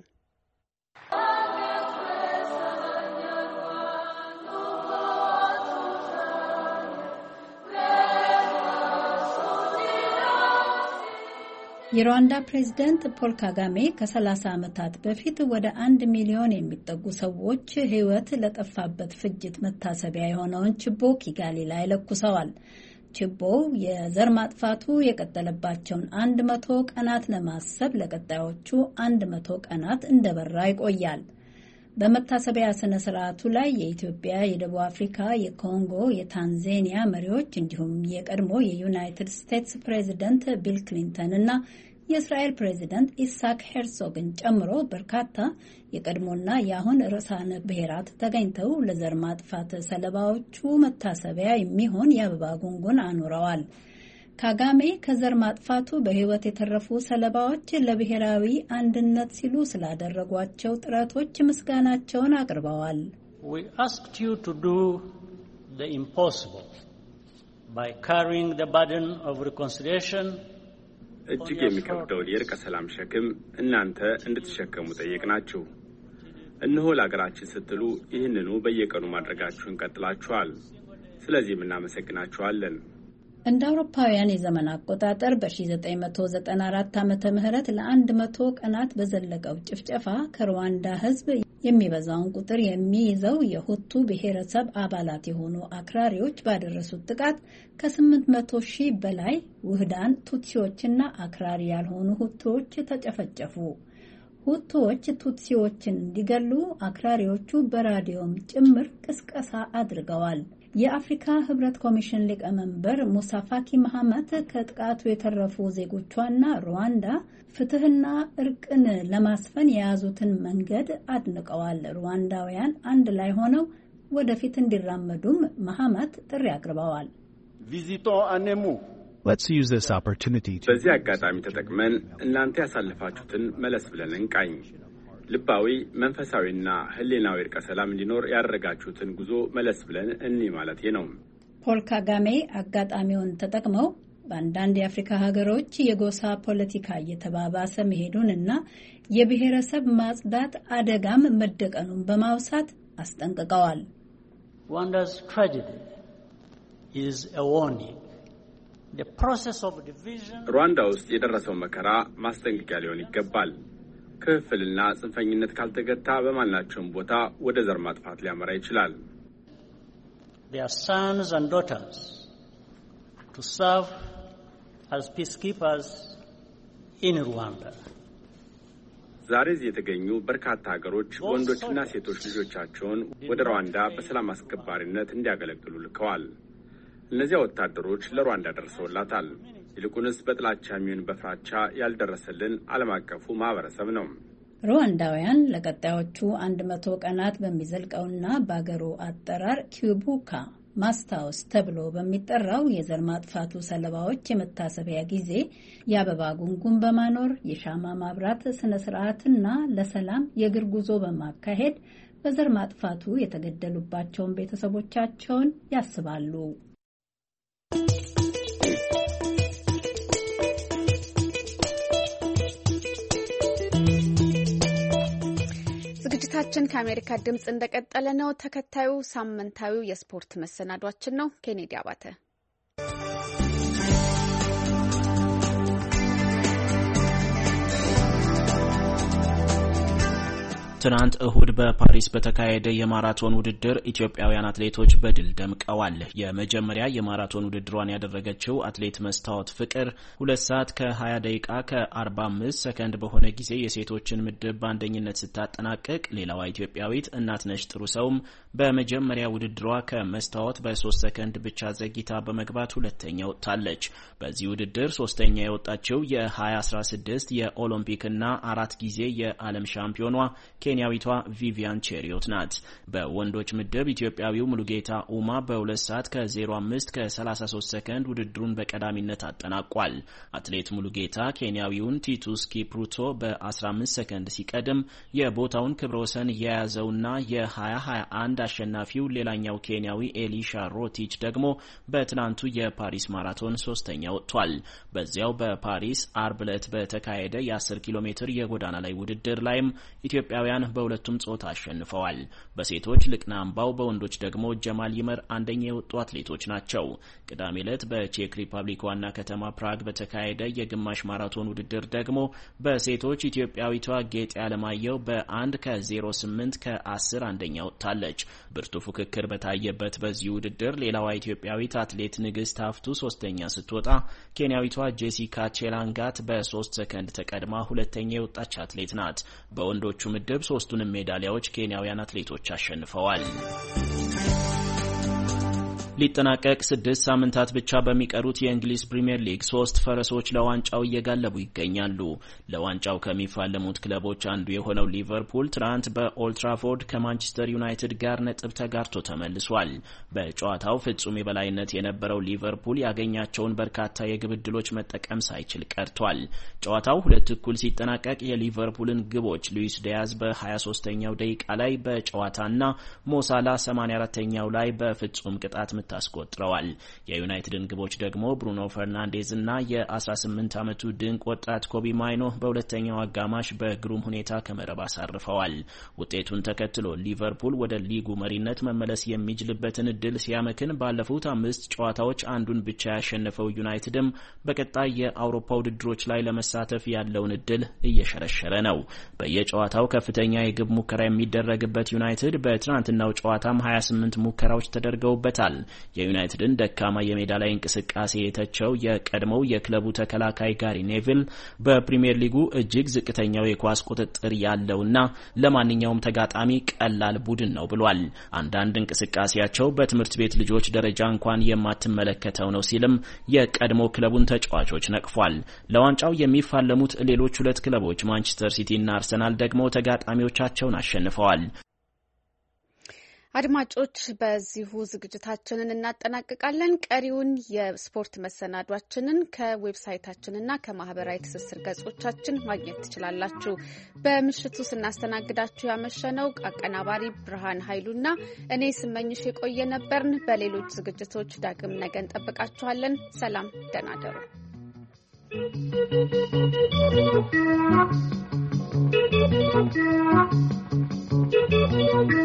የሩዋንዳ ፕሬዝዳንት ፖል ካጋሜ ከ30 ዓመታት በፊት ወደ 1 ሚሊዮን የሚጠጉ ሰዎች ሕይወት ለጠፋበት ፍጅት መታሰቢያ የሆነውን ችቦ ኪጋሊ ላይ ለኩሰዋል። ችቦው የዘር ማጥፋቱ የቀጠለባቸውን 100 ቀናት ለማሰብ ለቀጣዮቹ 100 ቀናት እንደበራ ይቆያል። በመታሰቢያ ስነ ስርዓቱ ላይ የኢትዮጵያ፣ የደቡብ አፍሪካ፣ የኮንጎ፣ የታንዛኒያ መሪዎች እንዲሁም የቀድሞ የዩናይትድ ስቴትስ ፕሬዚደንት ቢል ክሊንተን እና የእስራኤል ፕሬዚደንት ኢሳክ ሄርዞግን ጨምሮ በርካታ የቀድሞና የአሁን ርዕሳነ ብሔራት ተገኝተው ለዘር ማጥፋት ሰለባዎቹ መታሰቢያ የሚሆን የአበባ ጉንጉን አኑረዋል። ካጋሜ ከዘር ማጥፋቱ በሕይወት የተረፉ ሰለባዎች ለብሔራዊ አንድነት ሲሉ ስላደረጓቸው ጥረቶች ምስጋናቸውን አቅርበዋል። We asked you to do the impossible by carrying the burden of reconciliation. እጅግ የሚከብደውን የእርቀ ሰላም ሸክም እናንተ እንድትሸከሙ ጠየቅናችሁ። እነሆ ለሀገራችን ስትሉ ይህንኑ በየቀኑ ማድረጋችሁን ቀጥላችኋል። ስለዚህም እናመሰግናችኋለን። እንደ አውሮፓውያን የዘመን አቆጣጠር በ1994 ዓመተ ምህረት ለ100 ቀናት በዘለቀው ጭፍጨፋ ከሩዋንዳ ሕዝብ የሚበዛውን ቁጥር የሚይዘው የሁቱ ብሔረሰብ አባላት የሆኑ አክራሪዎች ባደረሱት ጥቃት ከ800,000 በላይ ውህዳን ቱትሲዎችና አክራሪ ያልሆኑ ሁቱዎች ተጨፈጨፉ። ሁቱዎች ቱትሲዎችን እንዲገሉ አክራሪዎቹ በራዲዮም ጭምር ቅስቀሳ አድርገዋል። የአፍሪካ ህብረት ኮሚሽን ሊቀመንበር ሙሳ ፋኪ መሐመድ ከጥቃቱ የተረፉ ዜጎቿና ሩዋንዳ ፍትህና እርቅን ለማስፈን የያዙትን መንገድ አድንቀዋል። ሩዋንዳውያን አንድ ላይ ሆነው ወደፊት እንዲራመዱም መሐመድ ጥሪ አቅርበዋል። Let's use this opportunity to በዚህ አጋጣሚ ተጠቅመን እናንተ ያሳለፋችሁትን መለስ ብለን እንቃኝ። ልባዊ መንፈሳዊና ህሊናዊ እርቀ ሰላም እንዲኖር ያደረጋችሁትን ጉዞ መለስ ብለን እንይ ማለት ነው። ፖል ካጋሜ አጋጣሚውን ተጠቅመው በአንዳንድ የአፍሪካ ሀገሮች የጎሳ ፖለቲካ እየተባባሰ መሄዱንና የብሔረሰብ ማጽዳት አደጋም መደቀኑን በማውሳት አስጠንቅቀዋል። Rwanda's tragedy is a warning. The process of division ሩዋንዳ ውስጥ የደረሰው መከራ ማስጠንቀቂያ ሊሆን ይገባል። ክፍልና ጽንፈኝነት ካልተገታ በማናቸውም ቦታ ወደ ዘር ማጥፋት ሊያመራ ይችላል። Their sons and daughters to serve as peacekeepers in Rwanda. ዛሬ እዚህ የተገኙ በርካታ ሀገሮች ወንዶችና ሴቶች ልጆቻቸውን ወደ ሩዋንዳ በሰላም አስከባሪነት እንዲያገለግሉ ልከዋል። እነዚያ ወታደሮች ለሩዋንዳ ደርሰውላታል። ይልቁንስ በጥላቻ የሚሆን በፍራቻ ያልደረሰልን ዓለም አቀፉ ማህበረሰብ ነው። ሩዋንዳውያን ለቀጣዮቹ 100 ቀናት በሚዘልቀውና በአገሩ አጠራር ኪቡካ ማስታወስ ተብሎ በሚጠራው የዘር ማጥፋቱ ሰለባዎች የመታሰቢያ ጊዜ የአበባ ጉንጉን በማኖር የሻማ ማብራት ስነ ስርዓትና ለሰላም የእግር ጉዞ በማካሄድ በዘር ማጥፋቱ የተገደሉባቸውን ቤተሰቦቻቸውን ያስባሉ። ዝግጅታችን ከአሜሪካ ድምጽ እንደቀጠለ ነው። ተከታዩ ሳምንታዊው የስፖርት መሰናዷችን ነው። ኬኔዲ አባተ ትናንት እሁድ በፓሪስ በተካሄደ የማራቶን ውድድር ኢትዮጵያውያን አትሌቶች በድል ደምቀዋል። የመጀመሪያ የማራቶን ውድድሯን ያደረገችው አትሌት መስታወት ፍቅር 2 ሰዓት ከ20 ደቂቃ ከ45 ሰከንድ በሆነ ጊዜ የሴቶችን ምድብ በአንደኝነት ስታጠናቅቅ፣ ሌላዋ ኢትዮጵያዊት እናትነሽ ጥሩሰውም በመጀመሪያ ውድድሯ ከመስታወት በ3 ሰከንድ ብቻ ዘግይታ በመግባት ሁለተኛ ወጥታለች። በዚህ ውድድር ሶስተኛ የወጣችው የ2016 የኦሎምፒክና 4 ጊዜ የዓለም ሻምፒዮኗ ኬንያዊቷ ቪቪያን ቼሪዮት ናት። በወንዶች ምድብ ኢትዮጵያዊው ሙሉጌታ ኡማ በ2 ሰዓት ከ05 ከ33 ሰከንድ ውድድሩን በቀዳሚነት አጠናቋል። አትሌት ሙሉጌታ ኬንያዊውን ቲቱስ ኪፕሩቶ በ15 ሰከንድ ሲቀድም የቦታውን ክብረ ወሰን የያዘውና የ2021 አሸናፊው ሌላኛው ኬንያዊ ኤሊሻ ሮቲች ደግሞ በትናንቱ የፓሪስ ማራቶን ሶስተኛ ወጥቷል። በዚያው በፓሪስ አርብ ዕለት በተካሄደ የ10 ኪሎ ሜትር የጎዳና ላይ ውድድር ላይም ኢትዮጵያውያን በሁለቱም ጾታ አሸንፈዋል። በሴቶች ልቅና አምባው፣ በወንዶች ደግሞ ጀማል ይመር አንደኛ የወጡ አትሌቶች ናቸው። ቅዳሜ ዕለት በቼክ ሪፐብሊክ ዋና ከተማ ፕራግ በተካሄደ የግማሽ ማራቶን ውድድር ደግሞ በሴቶች ኢትዮጵያዊቷ ጌጤ አለማየሁ በ1 ከ08 ከ10 አንደኛ ወጥታለች። ብርቱ ፉክክር በታየበት በዚህ ውድድር ሌላዋ ኢትዮጵያዊት አትሌት ንግስት ሀፍቱ ሶስተኛ ስትወጣ፣ ኬንያዊቷ ጄሲካ ቼላንጋት በ3 ሰከንድ ተቀድማ ሁለተኛ የወጣች አትሌት ናት። በወንዶቹ ምድብ ሶስቱንም ሜዳሊያዎች ኬንያውያን አትሌቶች አሸንፈዋል። ሊጠናቀቅ 6 ሳምንታት ብቻ በሚቀሩት የእንግሊዝ ፕሪሚየር ሊግ 3 ፈረሶች ለዋንጫው እየጋለቡ ይገኛሉ። ለዋንጫው ከሚፋለሙት ክለቦች አንዱ የሆነው ሊቨርፑል ትናንት በኦልድ ትራፎርድ ከማንቸስተር ዩናይትድ ጋር ነጥብ ተጋርቶ ተመልሷል። በጨዋታው ፍጹም የበላይነት የነበረው ሊቨርፑል ያገኛቸውን በርካታ የግብ ዕድሎች መጠቀም ሳይችል ቀርቷል። ጨዋታው 2-2 ሲጠናቀቅ የሊቨርፑልን ግቦች ሉዊስ ዲያዝ በ23ኛው ደቂቃ ላይ በጨዋታና ሞሳላ 84ኛው ላይ በፍጹም ቅጣት ታስቆጥረዋል። የዩናይትድን ግቦች ደግሞ ብሩኖ ፈርናንዴዝ እና የ18 ዓመቱ ድንቅ ወጣት ኮቢ ማይኖ በሁለተኛው አጋማሽ በግሩም ሁኔታ ከመረብ አሳርፈዋል። ውጤቱን ተከትሎ ሊቨርፑል ወደ ሊጉ መሪነት መመለስ የሚችልበትን እድል ሲያመክን ባለፉት 5 ጨዋታዎች አንዱን ብቻ ያሸነፈው ዩናይትድም በቀጣይ የአውሮፓ ውድድሮች ላይ ለመሳተፍ ያለውን እድል እየሸረሸረ ነው። በየጨዋታው ከፍተኛ የግብ ሙከራ የሚደረግበት ዩናይትድ በትናንትናው ጨዋታም 28 ሙከራዎች ተደርገውበታል። የዩናይትድን ደካማ የሜዳ ላይ እንቅስቃሴ የተቸው የቀድሞው የክለቡ ተከላካይ ጋሪ ኔቪል በፕሪሚየር ሊጉ እጅግ ዝቅተኛው የኳስ ቁጥጥር ያለውና ለማንኛውም ተጋጣሚ ቀላል ቡድን ነው ብሏል። አንዳንድ እንቅስቃሴያቸው በትምህርት ቤት ልጆች ደረጃ እንኳን የማትመለከተው ነው ሲልም የቀድሞ ክለቡን ተጫዋቾች ነቅፏል። ለዋንጫው የሚፋለሙት ሌሎች 2 ክለቦች ማንቸስተር ሲቲ እና አርሰናል ደግሞ ተጋጣሚዎቻቸውን አሸንፈዋል። አድማጮች በዚሁ ዝግጅታችንን እናጠናቅቃለን። ቀሪውን የስፖርት መሰናዷችንን ከዌብሳይታችንና ከማህበራዊ ትስስር ገጾቻችን ማግኘት ትችላላችሁ። በምሽቱ ስናስተናግዳችሁ ያመሸነው አቀናባሪ ብርሃን ኃይሉና እኔ ስመኝሽ የቆየ ነበርን። በሌሎች ዝግጅቶች ዳግም ነገ እንጠብቃችኋለን። ሰላም፣ ደህና ደሩ።